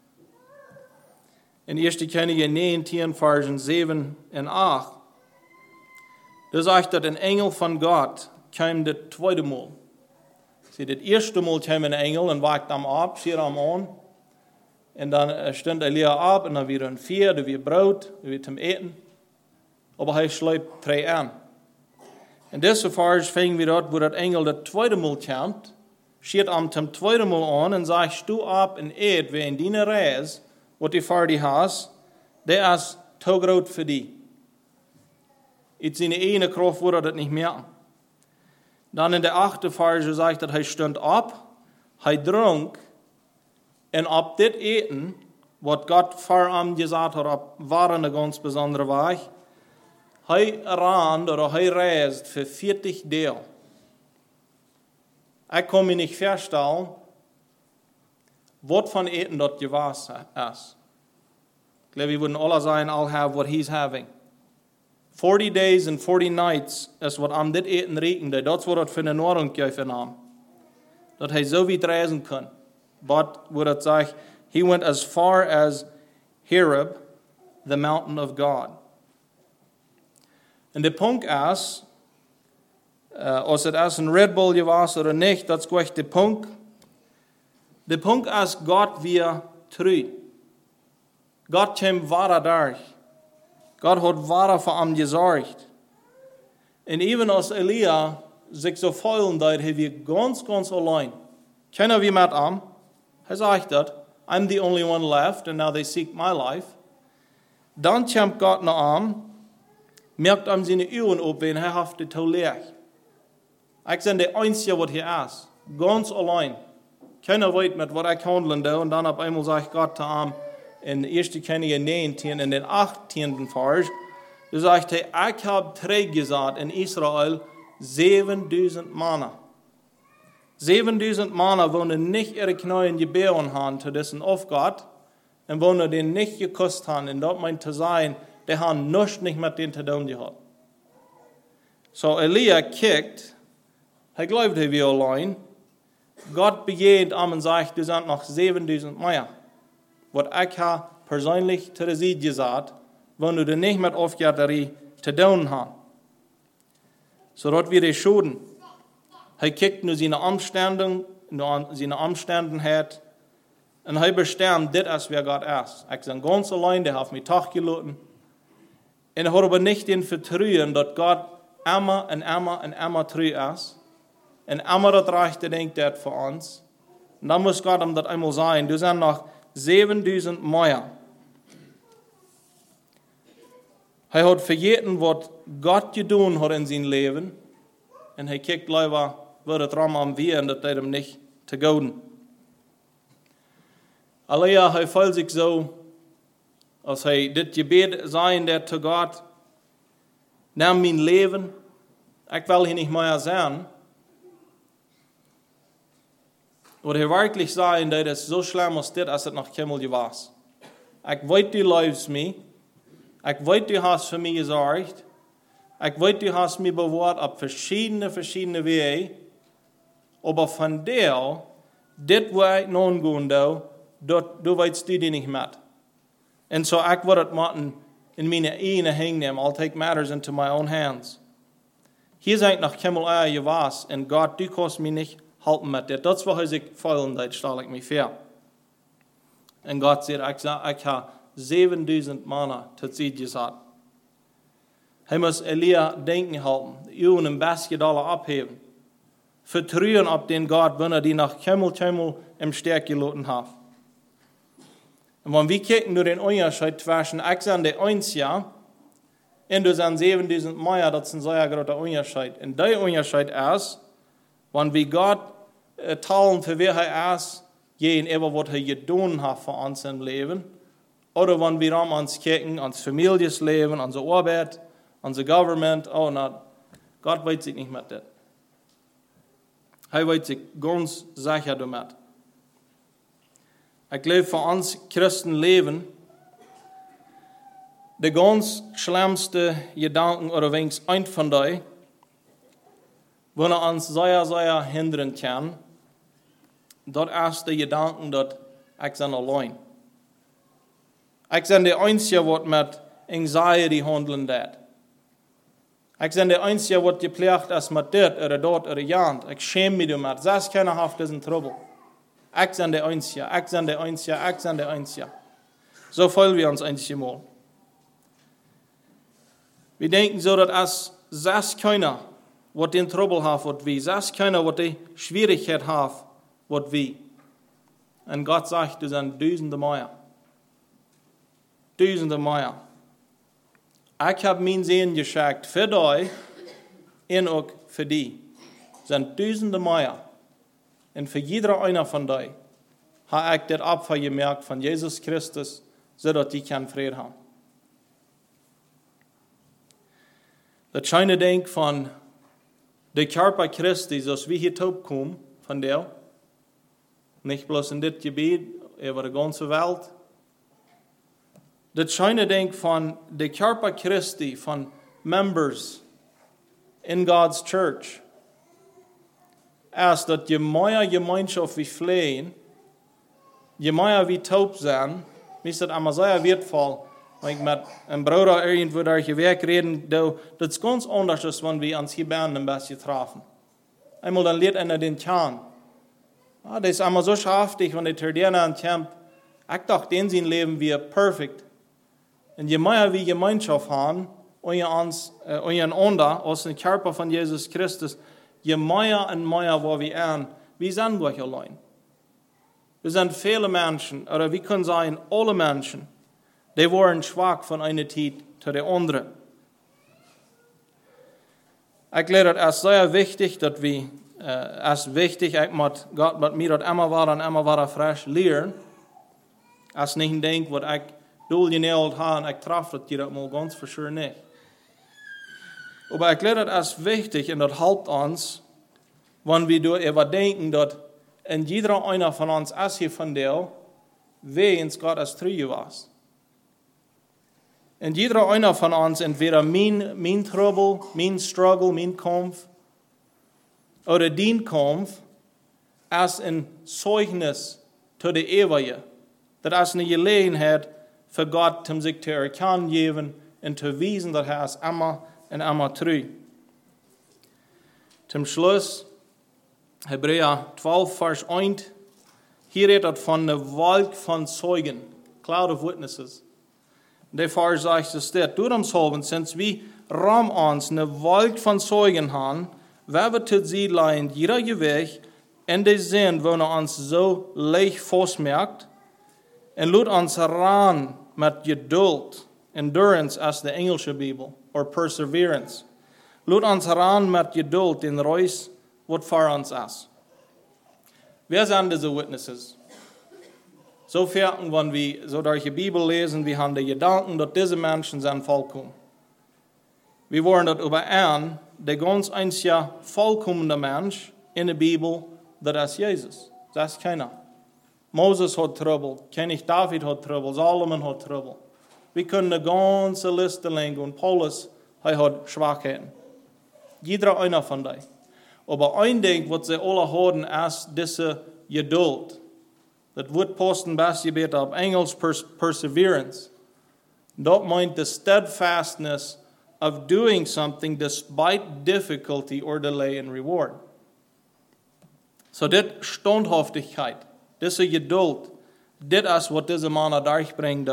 In 1. Könige 19, Versen 7 und 8, da sagt, dass ein Engel von Gott kam das zweite Mal. Sie, das erste Mal kam ein Engel und wagt am ab, schier am an. Und dann stand Elia ab und dann wieder ein Vier, da wird Brot, da wird zum Eten. Aber er schleibt 3 an. Und diese Vers fingen wir dort, wo das Engel das zweite Mal kommt, schiert am zum zweiten Mal an und sagt, stu ab und eet, wer in deiner Reise, was du vor dir hast, der ist zu groß für dich. In seine eigene Kraft würde er das nicht merken. Dann in der 8. Verse sagt er, er stand ab, er trank, und ab das Eten, was Gott vor ihm gesagt hat, war eine ganz besondere Weich, er ran oder er reist für 40 Tage. Ich kann mir nicht vorstellen, was von Eten dort gewesen ist. Ich glaube, wir würden alle sagen, I'll have what he's having. 40 days and 40 nights ist, was am das Eten riechen, das wird für eine Nahrung gegeben haben. Dass er so weit reisen kann. But, wo das sagt, he went as far as Horeb, the mountain of God. Und der Punkt ist, ob es ein Red Bull gewesen oder nicht, das ist gleich der Punkt. Der Punkt ist, Gott wir treu. Gott kam wahrer durch. Gott hat wahrer für ihn gesorgt. Und even als Elia sich so faulen dort, hat wir ganz allein. Keiner wie mit ihm. Er sagt das, I'm the only one left, and now they seek my life. Dann kommt Gott nach ihm, merkt ihm seine Augen auf, wenn er haftet zu leer. Ich bin der Einzige, was hier ist. Ganz allein. Keiner weiß, mit was ich handeln will. Und dann auf einmal sagt Gott zu ihm, in 1. Könige 19, in den 18. Vers, da sagt er, ich habe Träg gesagt in Israel, 7000 Männer. 7000 Männer wollen nicht ihre Knien gebären haben zu dessen auf Gott und wollen den nicht geküsst haben. Und dort meint zu sein, die haben nichts nicht mit denen zu tun gehabt. So Elia kickt, er glaubt, er will allein. Gott begegnet ihm und sagt, du sind noch 7000 mehr. Was ich habe persönlich zu der Seite gesagt, wenn du nicht mit Aufgabe zu tun hast. So dass wir die Schulden. Er kijkt nur seine Umstände, seine Umständigkeit, und er bestimmt, das ist, wer Gott ist. Ich bin ganz allein, der hat mich Tag gelassen. Und er hat aber nicht den Vertrauen, dass Gott immer und immer und immer treu ist. Und immer das Rechte denkt er für uns. Und dann muss Gott ihm das einmal sagen, du sind noch 7000 Meier. Er hat vergessen, was Gott getan hat in seinem Leben. Und er kijkt lieber, wo das Raum am Wehren, das ihm nicht zu golden. Allein er fühlt sich so, als er das Gebet sein, der zu Gott, nimm mein Leben, ich will hier nicht mehr sein. Oder er wirklich sagen, dass es so schlimm ist, als es nach Himmel war. Ich weiß, du liebst mich. Ich weiß, du hast für mich gesorgt. Ich weiß, du hast mich bewahrt auf verschiedene Wege. Aber von dir, das, was ich nun gehen will, du weißt du die nicht mit. Und so ich würde es machen, in meine eigenen Hände nehmen. I'll take matters into my own hands. Hier sind nach Himmel was, und Gott, du kannst mich nicht halten mit dir. Das war sich fühlen, das stelle ich mich vor. Und Gott sagt, ich habe 7000 Männer zu Zeit gesagt. Er muss Elia denken halten, ihn im $1 abheben. Vertrauen auf den Gott, wenn die nach Himmel im Stärk gelassen hat. Und wenn wir kicken durch den Unterschied zwischen ich und der Einzige und du sind 7000 Meier, das ist ein sehr großer Unterschied. Und der Unterschied ist, wenn wir Gott teilen, für wer er ist, jeden über was er getan hat für uns im Leben, oder wenn wir uns kicken, ans Familienleben, unsere Arbeit, unser Government, oh na, Gott weiß sich nicht mit das. Er weiß sich ganz sicher damit. Ich glaube, für uns Christen leben, der ganz schlimmste Gedanken oder wenigstens ein von denen, wenn uns sehr hindern kann, das ist der Gedanken, dass ich bin allein. Ich bin der Einzige, der mit Anxiety handeln wird. Ich bin der Einzige, der gepflegt ist mit das oder dort oder jant. Ich schäme mich damit. Das ist keiner hat diesen Trouble. Ich bin der Einzige, ich bin der Einzige, ich bin der Einzige. So fühlen wir uns einzig mal. Wir denken so, dass es keiner, was den Trouble hat, was wir. Es ist keiner, was die Schwierigkeit hat, was wir. Und Gott sagt, du sind Tausende Meier. Tausende Meier. Ich habe mein Sehen geschickt für dich und auch für dich. Es sind Tausende Meier. Und für jeder einer von euch habe ich das Opfer gemerkt von Jesus Christus, sodass die keinen Frieden haben. Das scheine Denk von der Körper Christi, dass wir hier taub kommen von der, nicht bloß in das Gebiet, über die ganze Welt. Das scheine Denk von der Körper Christi, von Members in God's Church. Erst, dass je mehr Gemeinschaft wir pflegen, je mehr wir taub sind, mir ist das immer sehr wertvoll, wenn ich mit einem Bruder irgendwo durch die Weg reden, das ist ganz anders, als wenn wir uns hier Bern ein bisschen treffen. Einmal dann lernt einer den Kern. Ah, das ist immer so schaftig, wenn die Terdiener an Camp, ich dachte, den sein Leben wir perfekt. Und je mehr wir Gemeinschaft haben, untereinander, aus dem Körper von Jesus Christus, je mehr und mehr, wo wir sind, wir sind gleich allein. Wir sind viele Menschen, oder wir können sagen, alle Menschen, die waren schwach von einer Zeit zu der anderen. Ich glaube, es ist sehr wichtig, dass wir, Gott mit mir das immer war frisch lernen. Es ist nicht ein Ding, was ich durchgenäht habe, und ich treffe das dir mal ganz für sure nicht. Aber ich glaube, es ist wichtig, und das hilft uns, wenn wir darüber denken, dass in jeder einer von uns ist hier von der, wer uns Gott als treu war. In jeder einer von uns, entweder mein Trouble, mein Struggle, mein Kampf, oder dein Kampf, ist ein Zeugnis zu der Ewige. Das ist eine Gelegenheit für Gott, um sich zu erkennen geben und zu wiesen, dass er es immer und immer treu. Zum Schluss, Hebräer 12, Vers 1, hier redet von der Wolke von Zeugen, Cloud of Witnesses. Der Vers sagt es dort, darum sinds wie ram uns eine Wolke von Zeugen haben, wer wird sie leiden, jeder Weg, in der Sinn, wo uns so leicht festmerkt, und lud uns ran mit Geduld, Endurance als die englische Bibel, oder Perseverance. Lud uns ran mit Geduld, den Reis, was vor uns ist. Wer sind diese Witnesses? So fertig, wenn wir so durch die Bibel lesen, wir haben die Gedanken, dass diese Menschen sind vollkommen. Wir wollen das überein, der ganz einzige vollkommene Mensch in der Bibel, das ist Jesus. Das ist keiner. Moses hat Trouble, König David hat Trouble, Solomon hat Trouble. Wir können eine ganze Liste legen und Paulus hat Schwachheiten. Jeder einer von denen. Aber ein Ding, was sie alle haben, ist diese Geduld. Das wird posten besser auf Englisch Perseverance. Das meint the steadfastness of doing something despite difficulty or delay in reward. So das Standhaftigkeit, diese Geduld, das ist, was diese Männer durchbringen.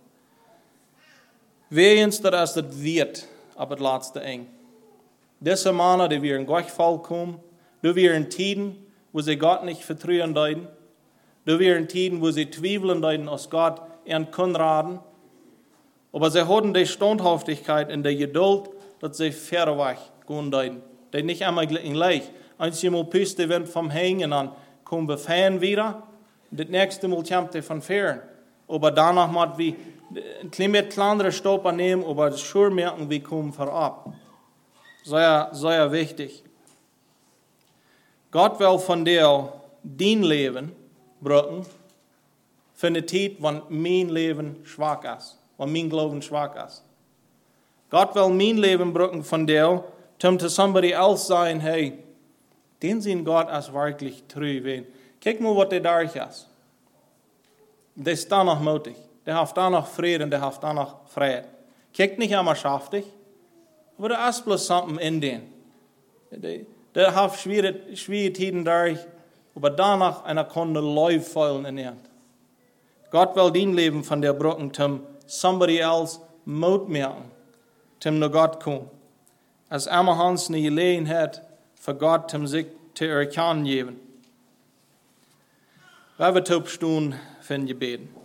Wegens das wird, aber das letzte eng. Diese Männer, die wir in Gott vollkommen, die wir in Tiden, wo sie Gott nicht vertrauen deuten, die wir in Tiden, wo sie zweifeln deuten, aus Gott ihren können raten, aber sie hatten die Standhaftigkeit und die Geduld, dass sie fairweg gehen deuten. Die nicht einmal gleich. Einmal püst der Wind vom Hängen und dann kommen wir fahren wieder, das nächste Mal kommt der von fahren. Aber danach müssen wir ein kleines kleinere Stopp nehmen, aber schon merken, wir kommen vorab. Sehr wichtig. Gott will von dir dein Leben brücken für eine Zeit, wenn mein Leben schwach ist, wenn mein Glauben schwach ist. Gott will mein Leben brücken von dir, um zu somebody else sein, hey, den sehen Gott als wirklich treu. Kijk mal, was der da ist. Der ist da noch mutig. Der hat da noch Frieden, der hat da noch Freiheit. Kijk nicht einmal schaftig, aber der ist bloß something in den. Der hat Schwierigkeiten durch, aber danach einer konnte Läuf fallen in ihn. Gott will dein Leben von der Brücken, zum somebody else Mut merken, zum nur Gott kommen. Als einmal Hans eine Gelegenheit für Gott, zum sich zu erkennen geben. Wir haben Tobstunden für ein Gebet.